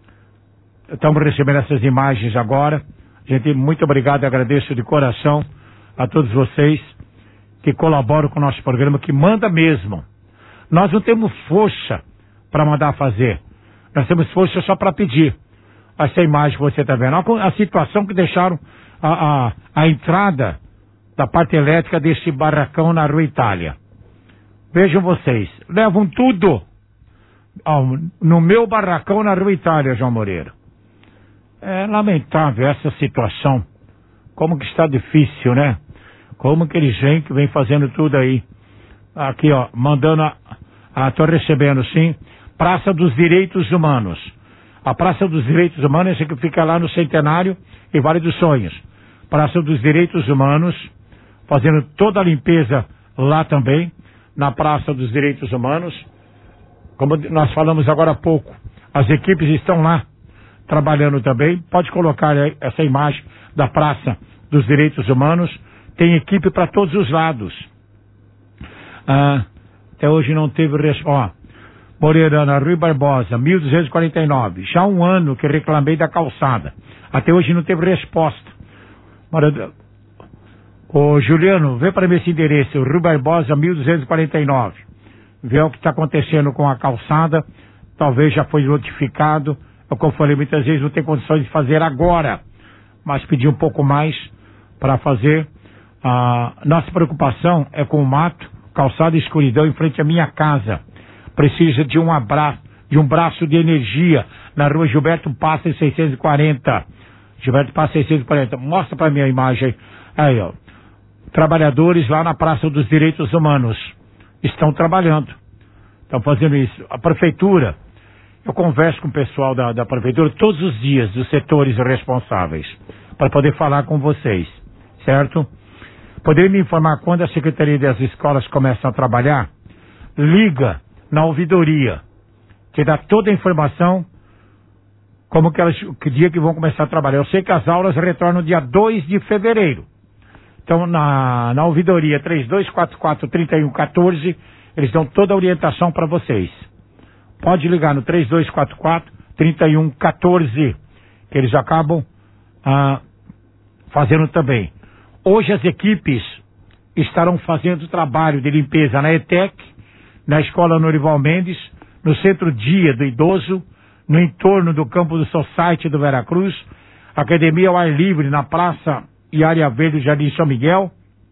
estamos recebendo essas imagens agora. Gente, muito obrigado, agradeço de coração a todos vocês que colaboram com o nosso programa, que manda mesmo. Nós não temos força para mandar fazer, nós temos força só para pedir. Essa imagem que você está vendo, a situação que deixaram a, a, a entrada da parte elétrica desse barracão na Rua Itália. Vejam vocês, levam tudo ao, no meu barracão na Rua Itália, João Moreira. É lamentável essa situação. Como que está difícil, né? Como que eles vêm, que vem fazendo tudo aí. Aqui, ó, mandando a... Ah, tô recebendo, sim. Praça dos Direitos Humanos. A Praça dos Direitos Humanos, essa que fica lá no Centenário e Vale dos Sonhos. Praça dos Direitos Humanos, fazendo toda a limpeza lá também, na Praça dos Direitos Humanos. Como nós falamos agora há pouco, as equipes estão lá, trabalhando também. Pode colocar aí essa imagem da Praça dos Direitos Humanos. Tem equipe para todos os lados. Ah, até hoje não teve resposta. Moreira, na Rui Barbosa, mil duzentos e quarenta e nove. Já há um ano que reclamei da calçada. Até hoje não teve resposta. Ô Juliano, vê para mim esse endereço. Rui Barbosa, mil duzentos e quarenta e nove. Vê o que está acontecendo com a calçada. Talvez já foi notificado. É como eu falei, muitas vezes não tem condições de fazer agora. Mas pedir um pouco mais para fazer. A nossa preocupação é com o mato, calçada e escuridão em frente à minha casa. Precisa de um abraço, de um braço de energia na Rua Gilberto Passa seiscentos e quarenta. Gilberto Passa seiscentos e quarenta. Mostra para mim a imagem aí, ó. Trabalhadores lá na Praça dos Direitos Humanos estão trabalhando, estão fazendo isso. A prefeitura, eu converso com o pessoal da, da prefeitura todos os dias, dos setores responsáveis, para poder falar com vocês, certo? Poderia me informar quando a Secretaria das Escolas começa a trabalhar? Liga na ouvidoria, que dá toda a informação, como que elas, que dia que vão começar a trabalhar. Eu sei que as aulas retornam dia dois de fevereiro. Então, na, na ouvidoria três dois quatro quatro, três um um quatro, eles dão toda a orientação para vocês. Pode ligar no três dois quatro quatro, três um um quatro, que eles acabam ah, fazendo também. Hoje as equipes estarão fazendo trabalho de limpeza na ETEC, na Escola Norival Mendes, no Centro Dia do Idoso, no entorno do Campo do Society do Veracruz, Academia ao Ar Livre na Praça e Área Verde do Jardim São Miguel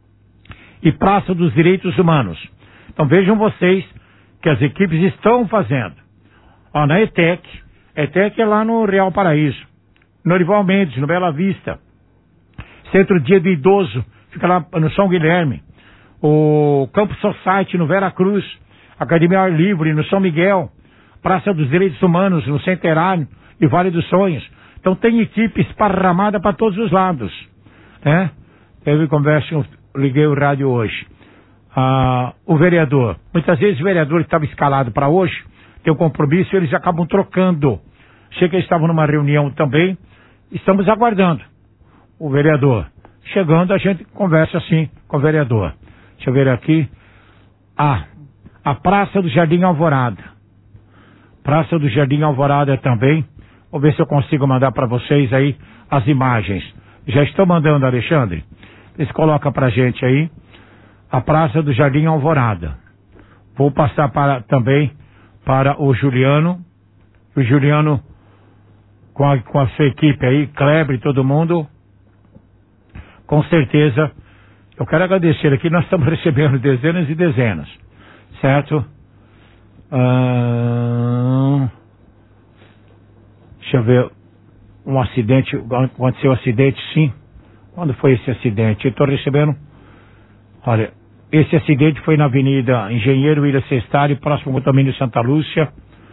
e Praça dos Direitos Humanos. Então vejam vocês que as equipes estão fazendo. Ó, na ETEC, ETEC é lá no Real Paraíso, Norival Mendes, no Bela Vista, Centro Dia do Idoso, fica lá no São Guilherme, o Campo Society no Veracruz, Academia ao Ar Livre no São Miguel, Praça dos Direitos Humanos no Centenário e Vale dos Sonhos. Então tem equipe esparramada para todos os lados, né? Teve conversa, eu liguei o rádio hoje. Ah, o vereador, muitas vezes o vereador estava escalado para hoje, tem um compromisso e eles acabam trocando. Sei que eles estavam numa reunião também, estamos aguardando o vereador. Chegando, a gente conversa assim com o vereador. Deixa eu ver aqui. Ah, a Praça do Jardim Alvorada. Praça do Jardim Alvorada também. Vou ver se eu consigo mandar para vocês aí as imagens. Já estou mandando, Alexandre. Eles colocam pra gente aí. A Praça do Jardim Alvorada. Vou passar para, também para o Juliano. O Juliano, com a, com a sua equipe aí, Kleber e todo mundo. Com certeza, eu quero agradecer aqui, nós estamos recebendo dezenas e dezenas, certo? Ah, deixa eu ver, um acidente, aconteceu um acidente, sim. Quando foi esse acidente? Eu estou recebendo, olha, esse acidente foi na Avenida Engenheiro William Sestari, próximo ao condomínio Santa Lúcia.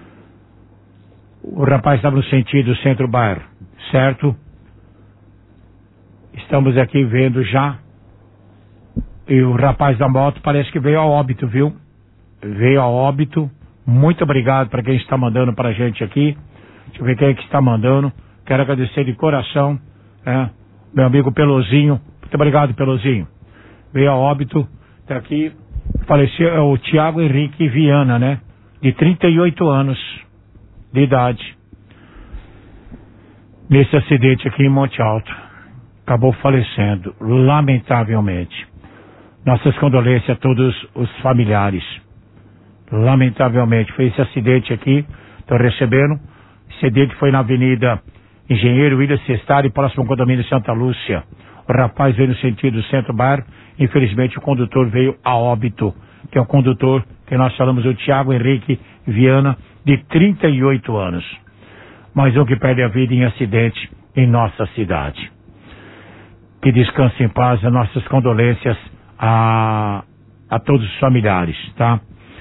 O rapaz estava no sentido centro-bairro, certo? Estamos aqui vendo já. E o rapaz da moto parece que veio a óbito, viu? Veio a óbito. Muito obrigado para quem está mandando para a gente aqui. Deixa eu ver quem é que está mandando. Quero agradecer de coração, né? Meu amigo Pelozinho. Muito obrigado, Pelozinho. Veio a óbito. Está aqui. Faleceu é o Tiago Henrique Viana, né? De trinta e oito anos de idade. nesse acidente aqui em Monte Alto. Acabou falecendo, lamentavelmente. Nossas condolências a todos os familiares. Lamentavelmente, foi esse acidente aqui, estou recebendo. O acidente foi na Avenida Engenheiro William Cestari, próximo ao condomínio Santa Lúcia. O rapaz veio no sentido centro-bairro, infelizmente o condutor veio a óbito, que é o condutor que nós falamos, o Tiago Henrique Viana, de trinta e oito anos. Mais um que perde a vida em acidente em nossa cidade. Que descanse em paz, as nossas condolências a, a todos os familiares, tá?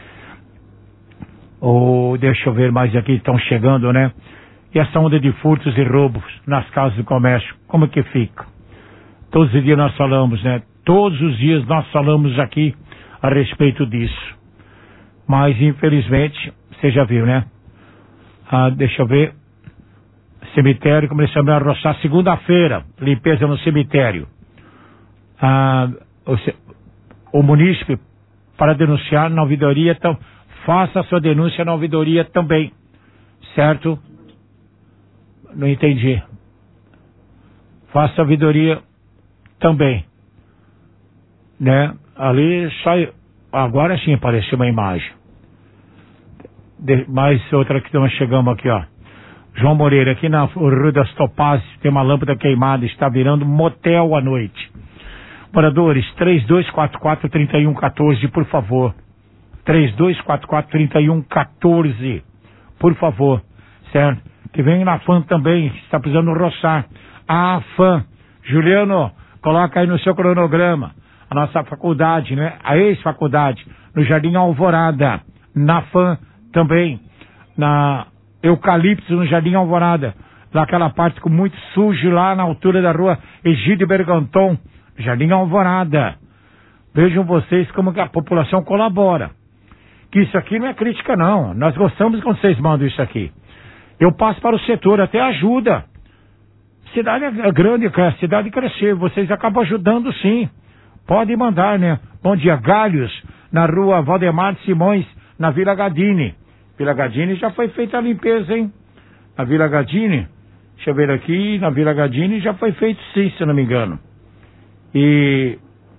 Oh, deixa eu ver mais aqui, estão chegando, né? E essa onda de furtos e roubos nas casas do comércio, como que fica? Todos os dias nós falamos, né? Todos os dias nós falamos aqui a respeito disso. Mas, infelizmente, você já viu, né? Ah, deixa eu ver. Cemitério, começamos a roçar segunda-feira, limpeza no cemitério. Ah, o, o munícipe, para denunciar na ouvidoria, então, faça a sua denúncia na ouvidoria também, certo? Não entendi. Faça a ouvidoria também, né? Ali só, agora sim apareceu uma imagem. De, mais outra que nós chegamos aqui, ó. João Moreira, aqui na Rua das Topazes, tem uma lâmpada queimada, está virando motel à noite. Moradores, três dois quatro quatro, três um um quatro, por favor. três dois quatro quatro, três um um quatro, por favor, certo? Que vem na F A M também, está precisando roçar. A F A M, Juliano, coloca aí no seu cronograma, a nossa faculdade, né? A ex-faculdade, no Jardim Alvorada, na F A M também, na Eucalipto, no Jardim Alvorada, naquela parte com muito sujo lá na altura da rua Egídio Berganton, Jardim Alvorada. Vejam vocês como que a população colabora. Que isso aqui não é crítica não, nós gostamos quando vocês mandam isso aqui. Eu passo para o setor, até ajuda. Cidade é grande, a cidade crescer, vocês acabam ajudando sim. Pode mandar, né? Bom dia, Galhos, na rua Valdemar de Simões, na Vila Gadini. Vila Gadini já foi feita a limpeza, hein? Na Vila Gadini, deixa eu ver aqui, na Vila Gadini já foi feito sim, se eu não me engano. E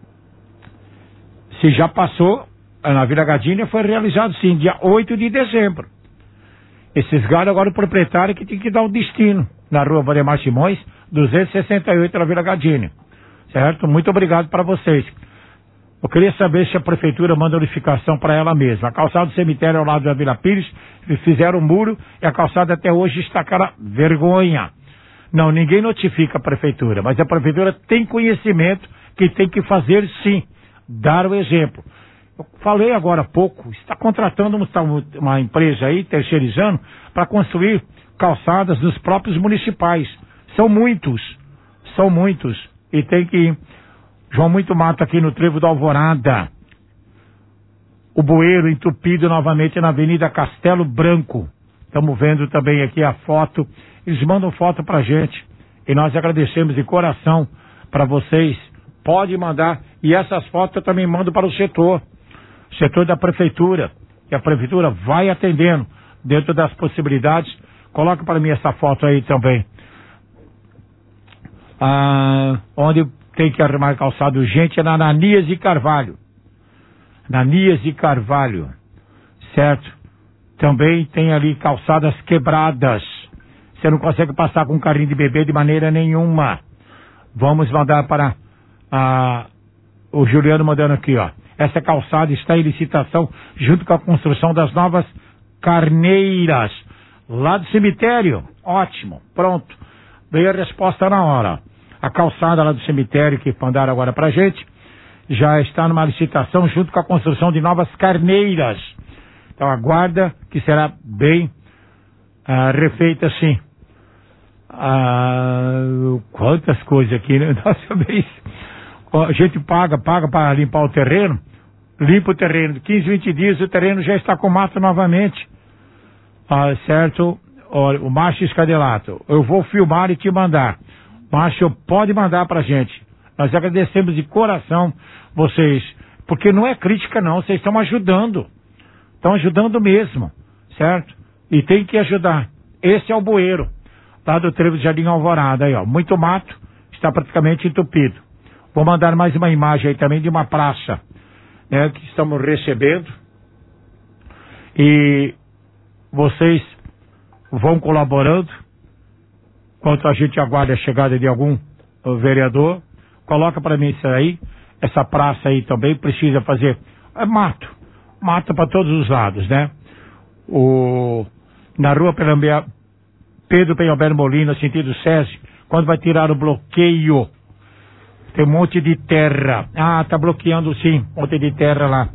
se já passou, na Vila Gadini foi realizado sim, dia oito de dezembro. Esses galhos agora o proprietário que tem que dar o destino, na rua Valdemar Simões, duzentos e sessenta e oito, na Vila Gadini. Certo? Muito obrigado para vocês. Eu queria saber se a prefeitura manda notificação para ela mesma. A calçada do cemitério ao lado da Vila Pires, fizeram um muro e a calçada até hoje está aquela vergonha. Não, ninguém notifica a prefeitura, mas a prefeitura tem conhecimento que tem que fazer sim, dar o exemplo. Eu falei agora há pouco, está contratando uma empresa aí, terceirizando, para construir calçadas nos próprios municipais. São muitos, são muitos, e tem que ir. João Muito Mato aqui no Trevo da Alvorada. O bueiro entupido novamente na Avenida Castelo Branco. Estamos vendo também aqui a foto. Eles mandam foto pra gente. E nós agradecemos de coração para vocês. Pode mandar. E essas fotos eu também mando para o setor. Setor da prefeitura. E a prefeitura vai atendendo dentro das possibilidades. Coloca para mim essa foto aí também. Ah, onde tem que arrumar calçado urgente é na Ananias e Carvalho. Ananias e Carvalho, certo? Também tem ali calçadas quebradas. Você não consegue passar com um carrinho de bebê de maneira nenhuma. Vamos mandar para a, o Juliano mandando aqui, ó. Essa calçada está em licitação junto com a construção das novas carneiras lá do cemitério. Ótimo, pronto. Veio a resposta na hora. A calçada lá do cemitério que mandaram agora pra gente já está numa licitação junto com a construção de novas carneiras. Então aguarda que será bem ah, refeita sim. Ah, quantas coisas aqui, né? Nossa, bem, a gente paga, paga para limpar o terreno, limpa o terreno, quinze, vinte dias o terreno já está com mato novamente. Ah, certo? Olha, o Márcio Escadelato, eu vou filmar e te mandar. Márcio, pode mandar pra gente. Nós agradecemos de coração vocês, porque não é crítica não, vocês estão ajudando. Estão ajudando mesmo, certo? E tem que ajudar. Esse é o bueiro. lá do trevo do Jardim Alvorada, aí, ó. Muito mato, está praticamente entupido. Vou mandar mais uma imagem aí também de uma praça, né, que estamos recebendo. E vocês vão colaborando, enquanto a gente aguarda a chegada de algum vereador. Coloca para mim isso aí, essa praça aí também precisa fazer, é mato, mato para todos os lados, né? O, na rua Pedro Penhalber Molina, sentido SESI, quando vai tirar o bloqueio, tem um monte de terra. Ah, tá bloqueando sim, um monte de terra lá.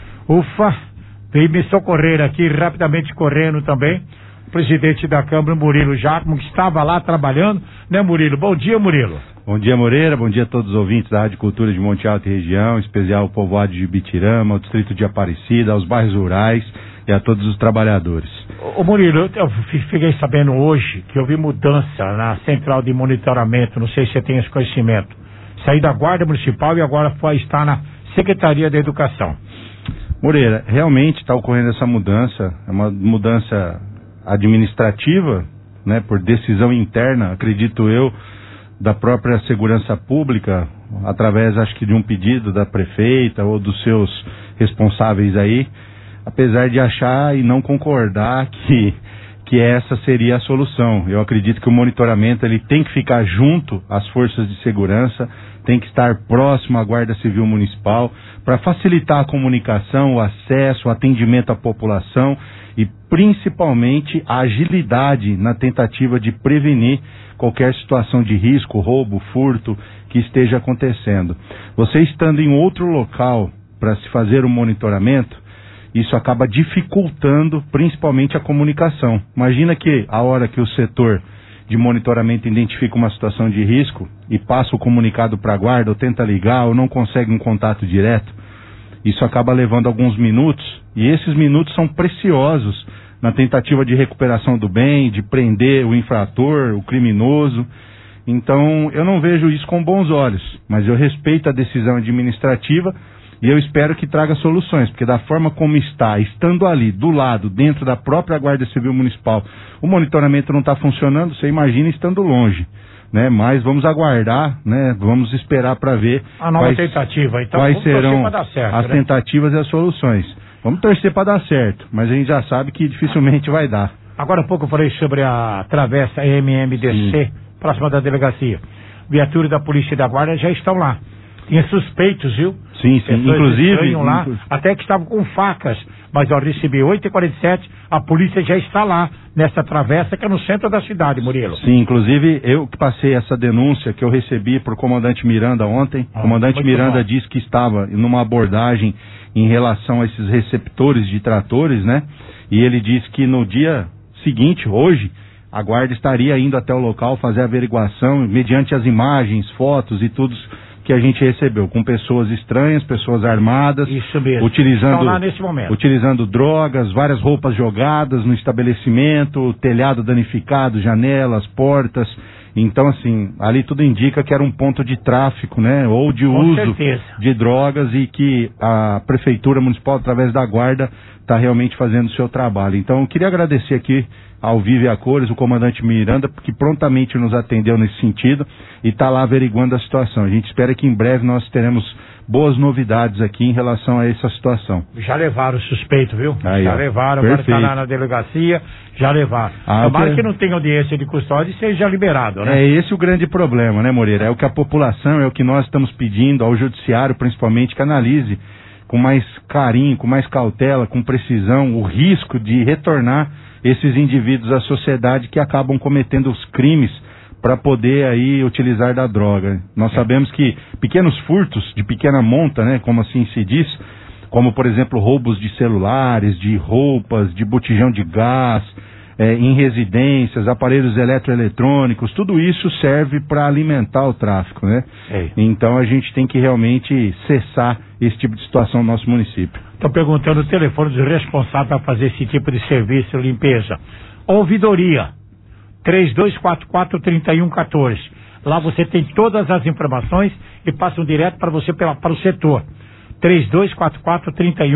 Ufa, veio me socorrer aqui, rapidamente correndo também, o presidente da Câmara, Murilo Jacome, que estava lá trabalhando, né, Murilo? Bom dia, Murilo. Bom dia, Moreira, bom dia a todos os ouvintes da Rádio Cultura de Monte Alto e região, em especial o povoado de Ibitirama, o distrito de Aparecida, aos bairros rurais e a todos os trabalhadores. Ô Murilo, eu fiquei sabendo hoje que houve mudança na central de monitoramento, não sei se você tem esse conhecimento. Saí da Guarda Municipal e agora foi estar na Secretaria da Educação. Moreira, realmente está ocorrendo essa mudança, é uma mudança administrativa, né, por decisão interna, acredito eu, da própria segurança pública, através, acho que, de um pedido da prefeita ou dos seus responsáveis aí, apesar de achar e não concordar que, que essa seria a solução. Eu acredito que o monitoramento ele tem que ficar junto às forças de segurança, tem que estar próximo à Guarda Civil Municipal, para facilitar a comunicação, o acesso, o atendimento à população e, principalmente, a agilidade na tentativa de prevenir qualquer situação de risco, roubo, furto que esteja acontecendo. Você estando em outro local para se fazer o monitoramento, isso acaba dificultando principalmente a comunicação. Imagina que a hora que o setor de monitoramento identifica uma situação de risco e passa o comunicado para a guarda, ou tenta ligar, ou não consegue um contato direto, isso acaba levando alguns minutos, e esses minutos são preciosos na tentativa de recuperação do bem, de prender o infrator, o criminoso. Então, eu não vejo isso com bons olhos, mas eu respeito a decisão administrativa e eu espero que traga soluções, porque da forma como está, estando ali, do lado, dentro da própria Guarda Civil Municipal, o monitoramento não está funcionando, você imagina estando longe, né? Mas vamos aguardar, né? Vamos esperar para ver a nova quais, tentativa. Então, quais serão dar certo, as né? tentativas e as soluções. Vamos torcer para dar certo, mas a gente já sabe que dificilmente vai dar. Agora há pouco eu falei sobre a travessa M M D C, sim, próxima da delegacia. Viatura da Polícia e da Guarda já estão lá. Tinha suspeitos, viu? Sim, sim. Pessoas Inclusive, lá, inclu... até que estavam com facas. Mas eu recebi oito e quarenta e sete, a polícia já está lá, nessa travessa que é no centro da cidade, Murilo. Sim, inclusive eu que passei essa denúncia que eu recebi por comandante Miranda ontem. O ah, comandante Miranda bom. disse que estava numa abordagem em relação a esses receptores de tratores, né? E ele disse que no dia seguinte, hoje, a guarda estaria indo até o local fazer a averiguação, mediante as imagens, fotos e tudo que a gente recebeu, com pessoas estranhas, pessoas armadas, isso mesmo, utilizando, estão lá nesse momento, utilizando drogas, várias roupas jogadas no estabelecimento, telhado danificado, janelas, portas. Então, assim, ali tudo indica que era um ponto de tráfico, né? Ou de com uso certeza. de drogas, e que a Prefeitura Municipal, através da Guarda, está realmente fazendo o seu trabalho. Então, eu queria agradecer aqui ao vivo e a cores, o comandante Miranda, que prontamente nos atendeu nesse sentido e está lá averiguando a situação. A gente espera que em breve nós teremos boas novidades aqui em relação a essa situação. Já levaram o suspeito, viu? Aí, já ó, levaram, perfeito. Agora está lá na delegacia, já levaram. Ah, Tomara per... que não tenha audiência de custódia e seja liberado, né? É esse o grande problema, né, Moreira? É o que a população, é o que nós estamos pedindo ao judiciário, principalmente, que analise com mais carinho, com mais cautela, com precisão, o risco de retornar esses indivíduos à sociedade que acabam cometendo os crimes para poder aí utilizar da droga. Nós é. sabemos que pequenos furtos de pequena monta, né, como assim se diz, como por exemplo roubos de celulares, de roupas, de botijão de gás, é, em residências, aparelhos eletroeletrônicos, tudo isso serve para alimentar o tráfico, né? É. Então a gente tem que realmente cessar esse tipo de situação no nosso município. Estou perguntando o telefone dos responsáveis para fazer esse tipo de serviço, limpeza. Ouvidoria, três dois quatro quatro, três um um quatro. Lá você tem todas as informações e passam direto para você pela, para o setor. três dois quatro quatro, três um um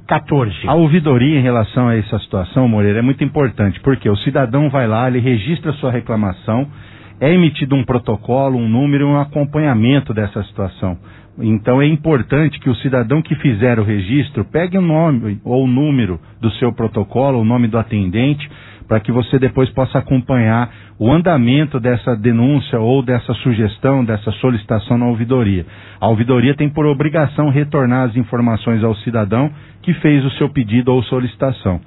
quatorze. A ouvidoria em relação a essa situação, Moreira, é muito importante, porque o cidadão vai lá, ele registra a sua reclamação, é emitido um protocolo, um número e um acompanhamento dessa situação. Então é importante que o cidadão que fizer o registro pegue o nome ou o número do seu protocolo, o nome do atendente, para que você depois possa acompanhar o andamento dessa denúncia ou dessa sugestão, dessa solicitação na ouvidoria. A ouvidoria tem por obrigação retornar as informações ao cidadão que fez o seu pedido ou solicitação.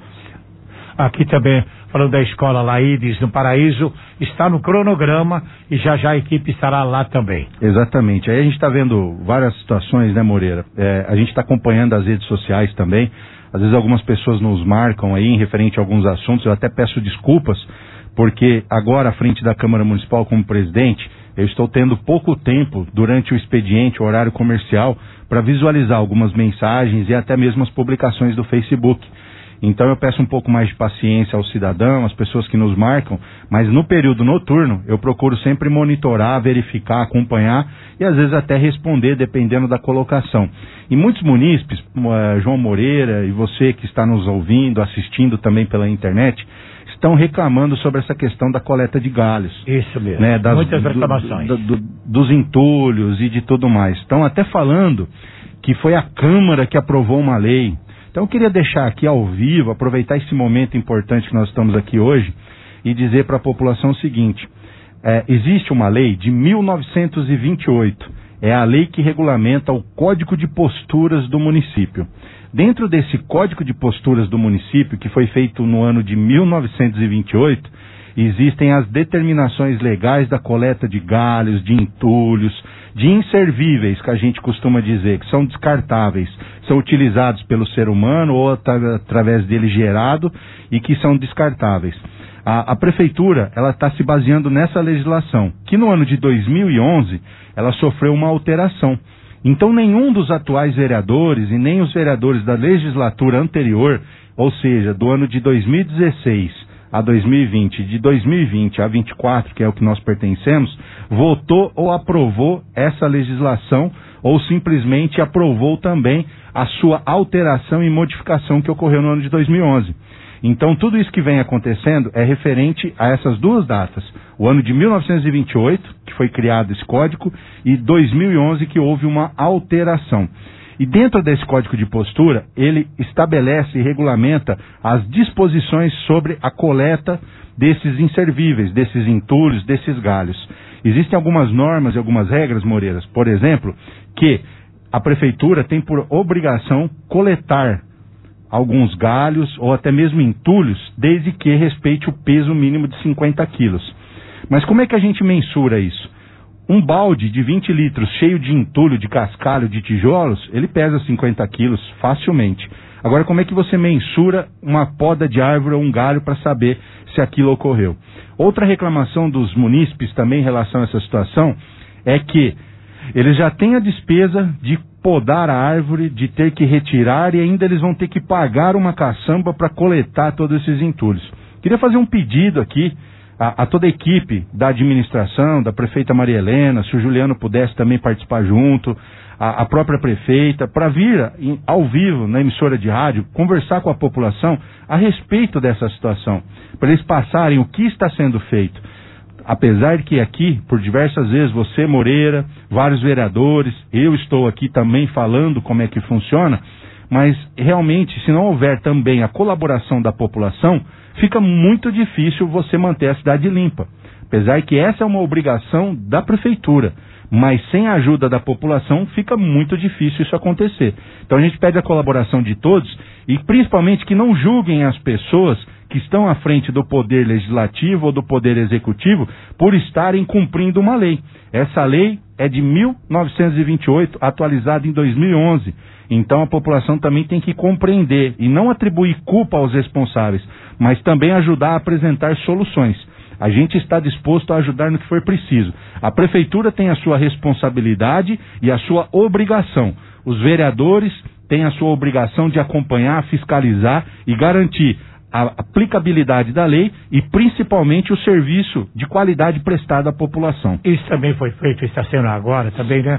Aqui também, falando da escola Laídes, no Paraíso, está no cronograma e já já a equipe estará lá também. Exatamente. Aí a gente está vendo várias situações, né, Moreira? É, a gente está acompanhando as redes sociais também. Às vezes algumas pessoas nos marcam aí em referente a alguns assuntos. Eu até peço desculpas, porque agora à frente da Câmara Municipal como presidente, eu estou tendo pouco tempo durante o expediente, o horário comercial, para visualizar algumas mensagens e até mesmo as publicações do Facebook. Então eu peço um pouco mais de paciência ao cidadão, às pessoas que nos marcam, mas no período noturno eu procuro sempre monitorar, verificar, acompanhar e às vezes até responder dependendo da colocação. E muitos munícipes, uh, João Moreira e você que está nos ouvindo, assistindo também pela internet, estão reclamando sobre essa questão da coleta de galhos. Isso mesmo, né, das, muitas reclamações. Do, do, do, dos entulhos e de tudo mais. Estão até falando que foi a Câmara que aprovou uma lei. Então eu queria deixar aqui ao vivo, aproveitar esse momento importante que nós estamos aqui hoje e dizer para a população o seguinte, é, existe uma lei de mil novecentos e vinte e oito, é a lei que regulamenta o Código de Posturas do município. Dentro desse Código de Posturas do município, que foi feito no ano de mil novecentos e vinte e oito, existem as determinações legais da coleta de galhos, de entulhos, de inservíveis, que a gente costuma dizer, que são descartáveis, são utilizados pelo ser humano ou através dele gerado e que são descartáveis. A, a prefeitura, ela está se baseando nessa legislação, que no ano de dois mil e onze, ela sofreu uma alteração. Então nenhum dos atuais vereadores e nem os vereadores da legislatura anterior, ou seja, do ano de dois mil e dezesseis a dois mil e vinte, de dois mil e vinte a vinte e quatro, que é o que nós pertencemos, votou ou aprovou essa legislação ou simplesmente aprovou também a sua alteração e modificação que ocorreu no ano de dois mil e onze. Então tudo isso que vem acontecendo é referente a essas duas datas, o ano de mil novecentos e vinte e oito, que foi criado esse código, e dois mil e onze, que houve uma alteração. E dentro desse Código de Postura, ele estabelece e regulamenta as disposições sobre a coleta desses inservíveis, desses entulhos, desses galhos. Existem algumas normas e algumas regras, Moreiras, por exemplo, que a prefeitura tem por obrigação coletar alguns galhos ou até mesmo entulhos, desde que respeite o peso mínimo de cinquenta quilos. Mas como é que a gente mensura isso? Um balde de vinte litros cheio de entulho, de cascalho, de tijolos, ele pesa cinquenta quilos facilmente. Agora, como é que você mensura uma poda de árvore ou um galho para saber se aquilo ocorreu? Outra reclamação dos munícipes também em relação a essa situação é que eles já têm a despesa de podar a árvore, de ter que retirar e ainda eles vão ter que pagar uma caçamba para coletar todos esses entulhos. Queria fazer um pedido aqui A, a toda a equipe da administração, da prefeita Maria Helena, se o Juliano pudesse também participar junto, a, a própria prefeita, para vir em, ao vivo na emissora de rádio, conversar com a população a respeito dessa situação, para eles passarem o que está sendo feito. Apesar de que aqui, por diversas vezes, você, Moreira, vários vereadores, eu estou aqui também falando como é que funciona, mas realmente, se não houver também a colaboração da população, fica muito difícil você manter a cidade limpa. Apesar que essa é uma obrigação da prefeitura, mas sem a ajuda da população fica muito difícil isso acontecer. Então a gente pede a colaboração de todos e principalmente que não julguem as pessoas que estão à frente do poder legislativo ou do poder executivo por estarem cumprindo uma lei. Essa lei é de mil novecentos e vinte e oito, atualizada em dois mil e onze. Então a população também tem que compreender e não atribuir culpa aos responsáveis, mas também ajudar a apresentar soluções. A gente está disposto a ajudar no que for preciso. A prefeitura tem a sua responsabilidade e a sua obrigação. Os vereadores têm a sua obrigação de acompanhar, fiscalizar e garantir a aplicabilidade da lei e principalmente o serviço de qualidade prestado à população. Isso também foi feito, está sendo agora também, né?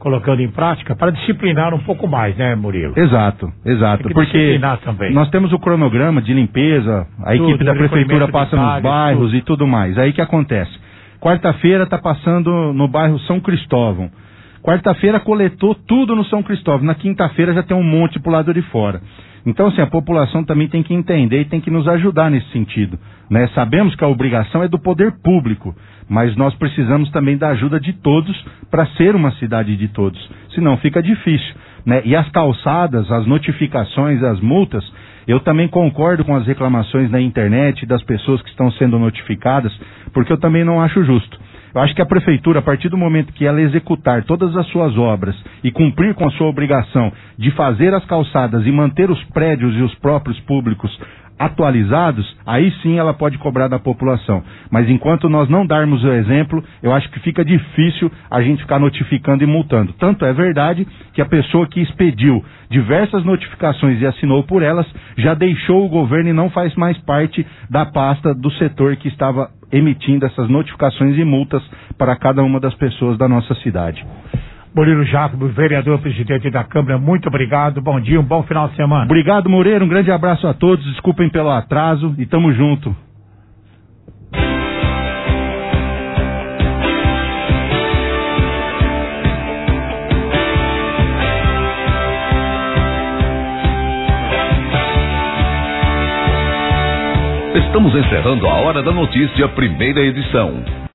colocando em prática para disciplinar um pouco mais, né, Murilo? Exato, exato. Tem que porque disciplinar também. Nós temos o cronograma de limpeza, a Tudo, equipe da prefeitura passa nos bairros tudo. e tudo mais. Aí que acontece? Quarta-feira está passando no bairro São Cristóvão. Quarta-feira coletou tudo no São Cristóvão. Na quinta-feira já tem um monte pro lado de fora. Então, assim, a população também tem que entender e tem que nos ajudar nesse sentido, né? Sabemos que a obrigação é do poder público, mas nós precisamos também da ajuda de todos para ser uma cidade de todos. Senão fica difícil, né? E as calçadas, as notificações, as multas, eu também concordo com as reclamações na internet das pessoas que estão sendo notificadas, porque eu também não acho justo. Eu acho que a prefeitura, a partir do momento que ela executar todas as suas obras e cumprir com a sua obrigação de fazer as calçadas e manter os prédios e os próprios públicos atualizados, aí sim ela pode cobrar da população. Mas enquanto nós não darmos o exemplo, eu acho que fica difícil a gente ficar notificando e multando. Tanto é verdade que a pessoa que expediu diversas notificações e assinou por elas, já deixou o governo e não faz mais parte da pasta do setor que estava emitindo essas notificações e multas para cada uma das pessoas da nossa cidade. Murilo Jacobo, vereador, presidente da Câmara, muito obrigado, bom dia, um bom final de semana. Obrigado, Moreira, um grande abraço a todos, desculpem pelo atraso e tamo junto. Estamos encerrando a Hora da Notícia, primeira edição.